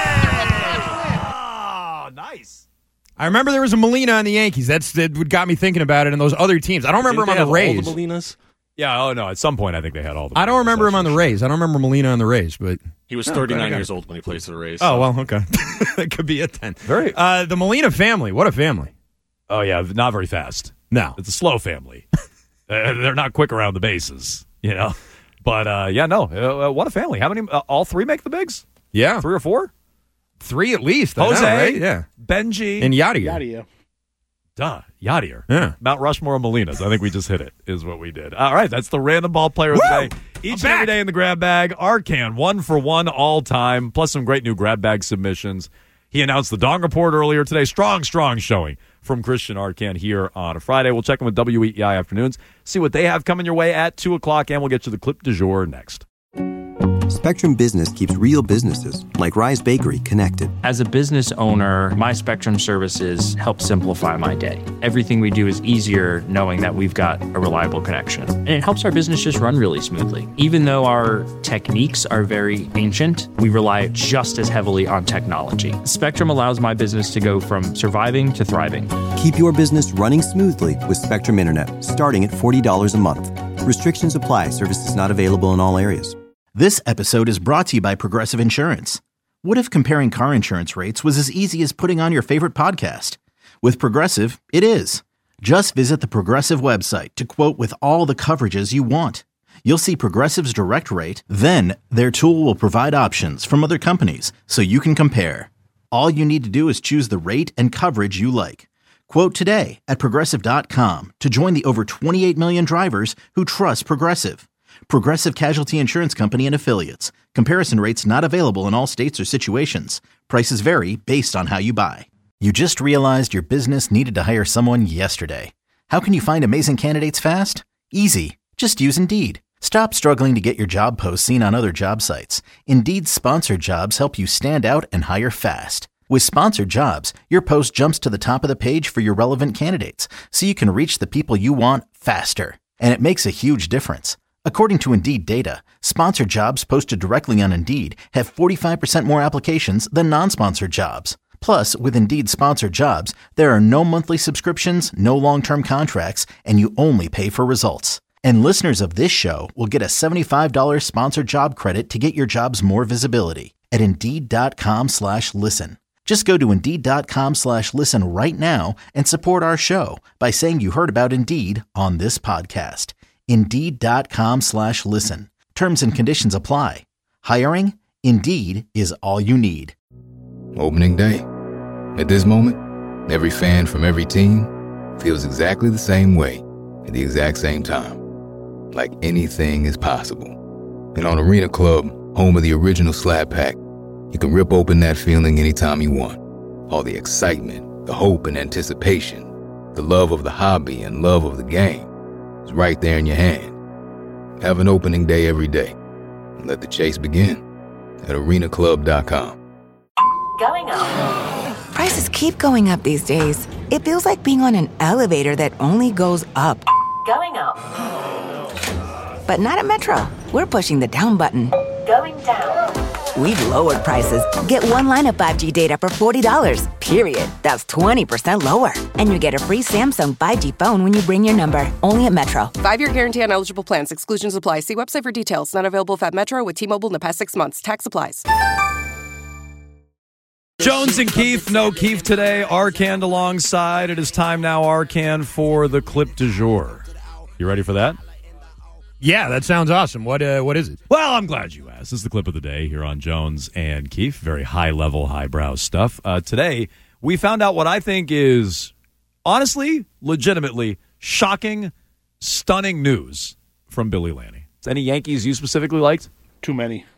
Oh, nice. I remember there was a Molina on the Yankees. That's that what got me thinking about it and those other teams. I don't remember Didn't him on they the have Rays. all the Molinas? Yeah, oh, no, at some point I think they had all the I don't remember him on the Rays. I don't remember Molina on the Rays, but He was Oh, thirty-nine okay, I got years it. old when he plays for the Rays. Oh, so- well, okay. That could be it then. Very. Uh, the Molina family. What a family. Oh, yeah, not very fast. No. It's a slow family. uh, they're not quick around the bases, you know. But, uh, yeah, no, uh, what a family. How many, uh, all three make the bigs? Yeah. Three or four? Three at least. I Jose, know, right? Yeah. Benji. And Yadier. Yadier. Duh, Yadier. Yeah. Mount Rushmore Molinas. I think we just hit it, is what we did. All right, that's the random ball player of the day. Each and every day in the grab bag. Arcan, one for one all time, plus some great new grab bag submissions. He announced the Dong Report earlier today. Strong, strong showing from Christian Arcan here on a Friday. We'll check in with W E E I Afternoons, see what they have coming your way at two o'clock, and we'll get you the clip du jour next. Spectrum Business keeps real businesses, like Rise Bakery, connected. As a business owner, my Spectrum services help simplify my day. Everything we do is easier knowing that we've got a reliable connection. And it helps our business just run really smoothly. Even though our techniques are very ancient, we rely just as heavily on technology. Spectrum allows my business to go from surviving to thriving. Keep your business running smoothly with Spectrum Internet, starting at forty dollars a month. Restrictions apply. Services not available in all areas. This episode is brought to you by Progressive Insurance. What if comparing car insurance rates was as easy as putting on your favorite podcast? With Progressive, it is. Just visit the Progressive website to quote with all the coverages you want. You'll see Progressive's direct rate, then their tool will provide options from other companies so you can compare. All you need to do is choose the rate and coverage you like. Quote today at Progressive dot com to join the over twenty-eight million drivers who trust Progressive. Progressive Casualty Insurance Company and Affiliates. Comparison rates not available in all states or situations. Prices vary based on how you buy. You just realized your business needed to hire someone yesterday. How can you find amazing candidates fast? Easy. Just use Indeed. Stop struggling to get your job posts seen on other job sites. Indeed's sponsored jobs help you stand out and hire fast. With sponsored jobs, your post jumps to the top of the page for your relevant candidates, so you can reach the people you want faster. And it makes a huge difference. According to Indeed data, sponsored jobs posted directly on Indeed have forty-five percent more applications than non-sponsored jobs. Plus, with Indeed sponsored jobs, there are no monthly subscriptions, no long-term contracts, and you only pay for results. And listeners of this show will get a seventy-five dollars sponsored job credit to get your jobs more visibility at Indeed.com slash listen. Just go to Indeed.com slash listen right now and support our show by saying you heard about Indeed on this podcast. Indeed.com slash listen. Terms and conditions apply. Hiring? Indeed is all you need. Opening day. At this moment, every fan from every team feels exactly the same way at the exact same time. Like anything is possible. And on Arena Club, home of the original Slab Pack, you can rip open that feeling anytime you want. All the excitement, the hope and anticipation, the love of the hobby and love of the game. It's right there in your hand. Have an opening day every day. And let the chase begin at arena club dot com. Going up. Prices keep going up these days. It feels like being on an elevator that only goes up. Going up. But not at Metro. We're pushing the down button. Going down. We've lowered prices. Get one line of five G data for forty dollars, period. That's twenty percent lower. And you get a free Samsung five G phone when you bring your number. Only at Metro. Five-year guarantee on eligible plans. Exclusions apply. See website for details. Not available if at Metro with T-Mobile in the past six months. Tax applies. Jones and Keefe, no Keefe today. Arcan alongside. It is time now, Arcan, for the clip du jour. You ready for that? Yeah, that sounds awesome. What uh, what is it? Well, I'm glad you asked. This is the clip of the day here on Jones and Keefe. Very high-level, highbrow stuff. Uh, today, we found out what I think is, honestly, legitimately, shocking, stunning news from Billy Lanny. Any Yankees you specifically liked? Too many.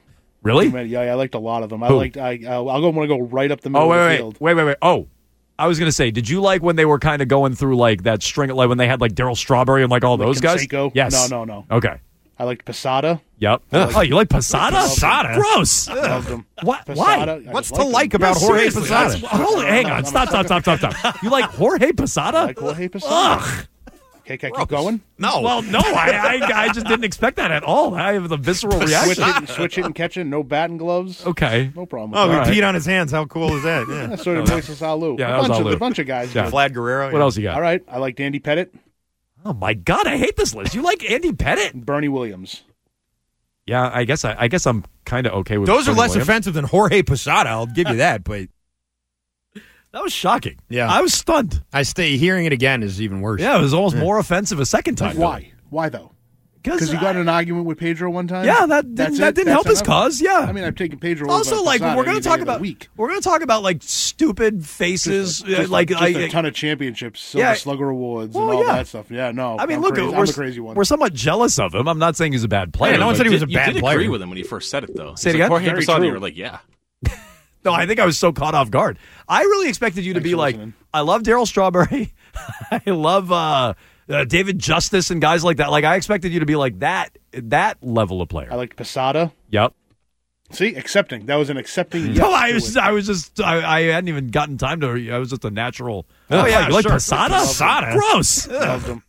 Really? Yeah, I liked a lot of them. I Who? liked. I I'll, I'll go want to go right up the middle Oh, wait, of the wait, field. wait, wait, wait. Oh, I was going to say, did you like when they were kind of going through like that string, like when they had like Darryl Strawberry and like all Like those guys? Canseco? Yes. No, no, no. Okay. I liked Posada. Yep. Ugh. Oh, you like Posada? Posada? Gross. Loved him. What? Posada, Why? I What's just to liked like him. about Yeah, Jorge seriously, Posada? that's- Hold on, hang on. Stop, stop, stop, stop, stop. You like Jorge Posada? I like Jorge Posada. Ugh. Okay, can I keep going? No. Well, no, I, I I just didn't expect that at all. I have the visceral reaction. Switch hitting, switch hitting, catching, no batting gloves. Okay. No problem. Oh, with we that. peed on his hands. How cool is that? Yeah. Yeah, so did Moises Alou. Yeah, that a was bunch of Alou. a bunch of guys. Yeah. did. Vlad Guerrero. What yeah. else you got? All right, I liked Andy Pettit, Oh, my God. I hate this list. You like Andy Pettit? Bernie Williams. Yeah, I guess I, I guess I'm kind of okay with Those are Bernie less Williams. offensive than Jorge Posada. I'll give you that, but That was shocking. Yeah. I was stunned. I stay hearing it again is even worse. Yeah, it was almost more offensive a second time. Why? Why though? Because he got in an argument with Pedro one time. Yeah, that That's didn't, that it? didn't That's help his enough? cause. Yeah. I mean, I've taken Pedro. Also, over like Posada we're going any to talk day of the about week. we're going to talk about like stupid faces, Just, just, like just I, a ton of championships, Silver Yeah. Slugger awards, Well, and all yeah. that stuff. Yeah, no. I mean, I'm look, crazy. we're, I'm the crazy one. we're somewhat jealous of him. I'm not saying he's a bad player. Yeah, no one but- said he was a You bad did player. agree with him when he first said it, though. Say it He's like, again? Jorge Very Posada, true. you were like, yeah. No, I think I was so caught off guard. I really expected you to Thanks be for like, listening. I love Darryl Strawberry. I love uh, uh, David Justice and guys like that. Like I expected you to be like that that level of player. I liked Posada. Yep. See, accepting. That was an accepting. Yes No, I to was it. I was just I, I hadn't even gotten time to. I was just a natural. Oh, yeah, you like sure. Posada? Posada. Gross. Loved him.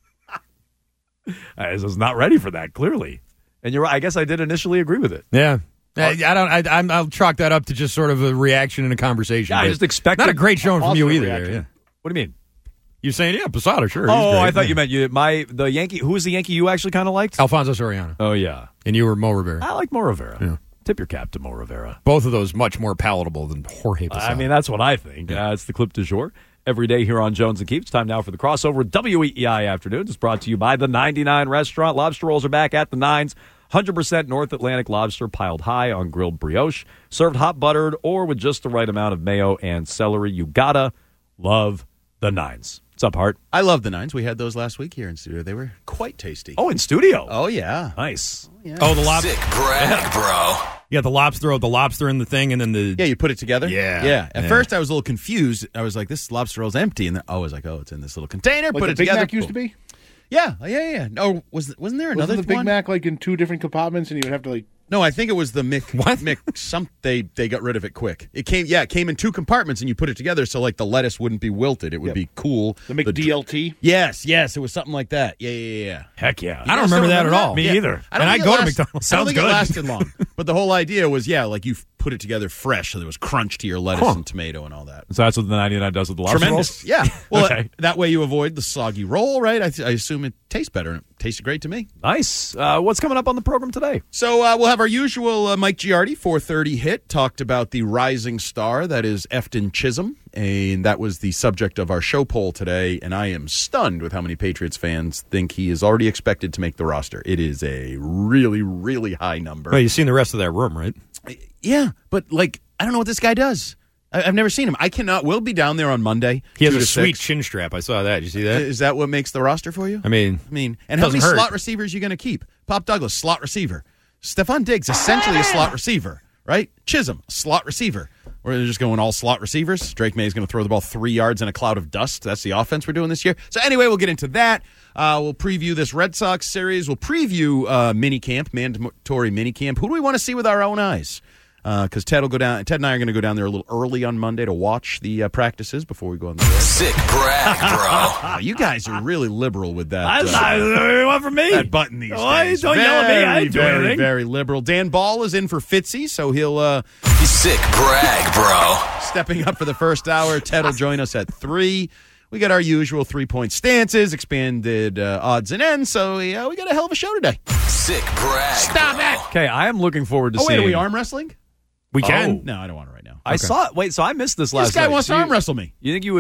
I was not ready for that. Clearly, and you're right. I guess I did initially agree with it. Yeah. I, I don't. I, I'm, I'll chalk that up to just sort of a reaction in a conversation. Yeah, I but just expected not a great showing from you Positive either. There, reaction. yeah. What do you mean? You're saying yeah, Posada, sure. he's Oh, great. I thought Yeah. you meant you my the Yankee. Who was the Yankee you actually kind of liked? Alfonso Soriano, Oh yeah, and you were Mo Rivera. I like Mo Rivera. Yeah. Tip your cap to Mo Rivera. Both of those much more palatable than Jorge Posada. I mean, that's what I think. Uh, it's the clip du jour. Every day here on Jones and Keeps. It's time now for the crossover. W E E I Afternoons. It's brought to you by the ninety-nine Restaurant. Lobster rolls are back at the Nines. one hundred percent North Atlantic lobster piled high on grilled brioche. Served hot buttered or with just the right amount of mayo and celery. You gotta love the Nines. What's up, Hart? I love the Nines. We had those last week here in studio. They were quite tasty. Oh, in studio. Oh, yeah. Nice. oh, the lobster. Sick brag, bro. Yeah, the lobster, the lobster in the thing, and then the Yeah, you put it together? Yeah. Yeah. At Yeah. first, I was a little confused. I was like, this lobster roll's empty. And then I was like, oh, it's in this little container. Like put the it Big together. Mac used to be. Yeah, yeah, yeah. No, was, wasn't there another Wasn't the Big one? Mac like in two different compartments, and you would have to like. No, I think it was the Mick. What? Mick some they they got rid of it quick. It came yeah, it came in two compartments and you put it together so like the lettuce wouldn't be wilted. It would Yep. be cool. The McDLT. Yes, yes, it was something like that. Yeah, yeah, yeah. Heck yeah. I don't remember that at all. Me Yeah. either. I don't And think I it go to last- McDonald's. I don't Sounds think good. it lasted long. But the whole idea was, yeah, like you put it together fresh, so there was crunch to your lettuce Huh. and tomato and all that. So that's what the ninety-nine does with the lobster Tremendous. rolls? Yeah. Well, Okay. that way you avoid the soggy roll, right? I, I assume it tastes better. And it tasted great to me. Nice. Uh, what's coming up on the program today? So uh, we'll have our usual uh, Mike Giardi four thirty hit. Talked about the rising star that is Efton Chisholm, and that was the subject of our show poll today. And I am stunned with how many Patriots fans think he is already expected to make the roster. It is a really, really high number. Well, you've seen the rest of that room, right? Yeah, but like I don't know what this guy does. I, I've never seen him. I cannot. We'll be down there on Monday. He has two a to sweet six. chin strap. I saw that. Did you see that? Is that what makes the roster for you? I mean, I mean, and how doesn't many hurt. slot receivers are you going to keep? Pop Douglas, slot receiver. Stephon Diggs, essentially a slot receiver, right? Chisholm, slot receiver. We're just going all slot receivers. Drake May is going to throw the ball three yards in a cloud of dust. That's the offense we're doing this year. So anyway, we'll get into that. Uh, we'll preview this Red Sox series. We'll preview uh, minicamp, mandatory minicamp. Who do we want to see with our own eyes? Because uh, Ted will go down. Ted and I are going to go down there a little early on Monday to watch the uh, practices before we go on the road. Sick brag, bro. Wow, you guys are really liberal with that. I, uh, I, what for me? that button these Oh, days. don't very, yell at me. I didn't do very, anything. very liberal. Dan Ball is in for Fitzy, so he'll uh, Sick brag, bro. stepping up for the first hour. Ted will join us at three. We got our usual three-point stances, expanded uh, odds and ends, so yeah, we got a hell of a show today. Sick brag. Stop bro. it! Okay, I am looking forward to Oh, wait, seeing. are we arm wrestling? we can. Oh. No, I don't want it right now. I saw it. Wait, so I missed this last This guy night. wants So to you- arm wrestle me. You think you would beat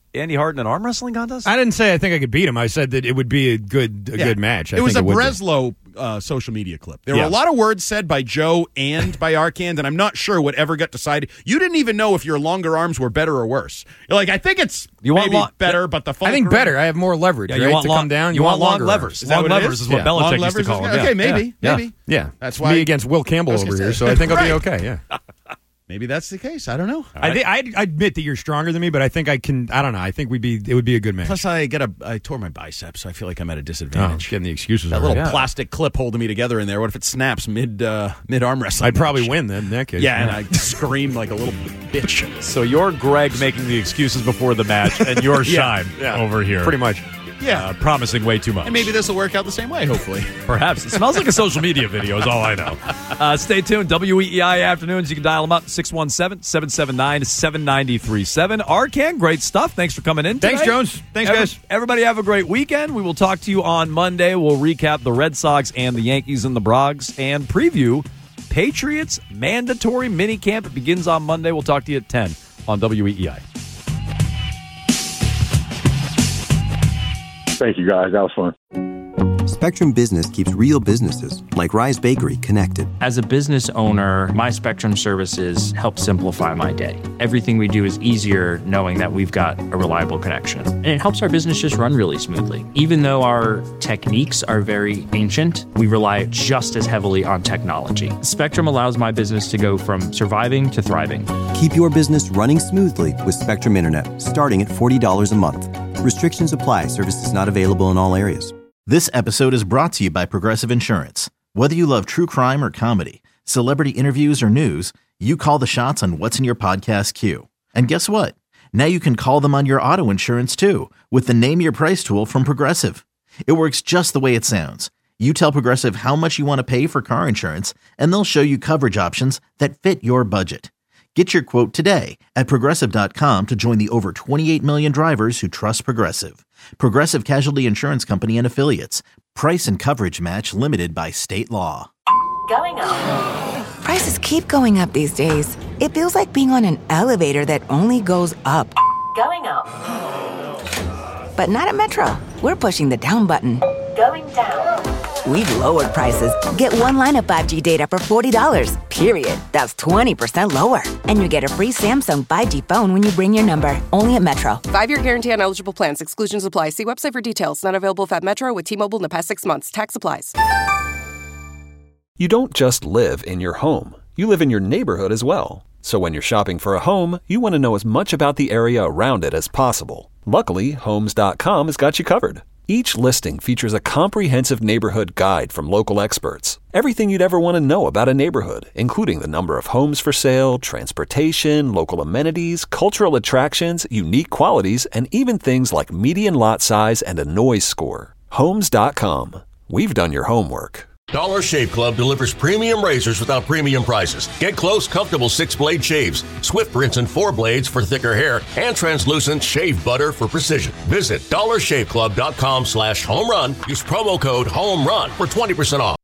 Andy Hart in an arm wrestling contest? I didn't say I think I could beat him. I said that it would be a good a Yeah. good match. I it was think a it would be. Breslow uh, social media clip. There Yeah. were a lot of words said by Joe and by Arcand, and I'm not sure what ever got decided. You didn't even know if your longer arms were better or worse. You're like, I think it's You want maybe long- better, but the I think better. I have more leverage. Yeah, right, you want to long, come down. You, want, long longer levers. arms. Is that long what it levers is? is what Yeah. Belichick Long used to levers call is- them. okay, Yeah. maybe, Yeah. maybe. Yeah, That's why me against Will Campbell I was over gonna here. say- So I think I'll be Right. okay. Yeah. Maybe that's the case. I don't know. I, thi- I I admit that you're stronger than me, but I think I can. I don't know. I think we'd be. It would be a good match. Plus, I get a. I tore my biceps, so I feel like I'm at a Oh, disadvantage. getting the excuses. That already. little Yeah. plastic clip holding me together in there. What if it snaps mid uh, mid arm wrestling? I'd probably match? win then. In that case. Yeah, and I scream like a little bitch. So you're Greg making the excuses before the match, and you're Yeah, Shime yeah. over here. pretty much. Yeah, Uh, promising way too much. and maybe this will work out the same way. Hopefully. Perhaps. It smells like a social media video is all I know. Uh, stay tuned. W E E I Afternoons. You can dial them up. six one seven, seven seven nine, seven nine three seven. Arcan, great stuff. Thanks for coming in today. Thanks, Jones. Thanks, Every- guys. Everybody have a great weekend. We will talk to you on Monday. We'll recap the Red Sox and the Yankees and the Bronx and preview Patriots mandatory minicamp. It begins on Monday. We'll talk to you at ten on W E E I. Thank you, guys. That was fun. Spectrum Business keeps real businesses, like Rise Bakery, connected. As a business owner, my Spectrum services help simplify my day. Everything we do is easier knowing that we've got a reliable connection. And it helps our business just run really smoothly. Even though our techniques are very ancient, we rely just as heavily on technology. Spectrum allows my business to go from surviving to thriving. Keep your business running smoothly with Spectrum Internet, starting at forty dollars a month. Restrictions apply. Services not available in all areas. This episode is brought to you by Progressive Insurance. Whether you love true crime or comedy, celebrity interviews or news, you call the shots on what's in your podcast queue. And guess what? Now you can call them on your auto insurance too with the Name Your Price tool from Progressive. It works just the way it sounds. You tell Progressive how much you want to pay for car insurance, and they'll show you coverage options that fit your budget. Get your quote today at Progressive dot com to join the over twenty-eight million drivers who trust Progressive. Progressive Casualty Insurance Company and Affiliates. Price and coverage match limited by state law. Going up. Prices keep going up these days. It feels like being on an elevator that only goes up. Going up. But not at Metro. We're pushing the down button. Going down. We've lowered prices. Get one line of five G data for forty dollars, period. That's twenty percent lower. And you get a free Samsung five G phone when you bring your number. Only at Metro. Five-year guarantee on eligible plans. Exclusions apply. See website for details. Not available if at Metro with T-Mobile in the past six months. Tax applies. You don't just live in your home. You live in your neighborhood as well. So when you're shopping for a home, you want to know as much about the area around it as possible. Luckily, Homes dot com has got you covered. Each listing features a comprehensive neighborhood guide from local experts. Everything you'd ever want to know about a neighborhood, including the number of homes for sale, transportation, local amenities, cultural attractions, unique qualities, and even things like median lot size and a noise score. Homes dot com. We've done your homework. Dollar Shave Club delivers premium razors without premium prices. Get close, comfortable six-blade shaves, swift rinse and four blades for thicker hair, and translucent shave butter for precision. Visit dollar shave club dot com slash home run. Use promo code HOME RUN for twenty percent off.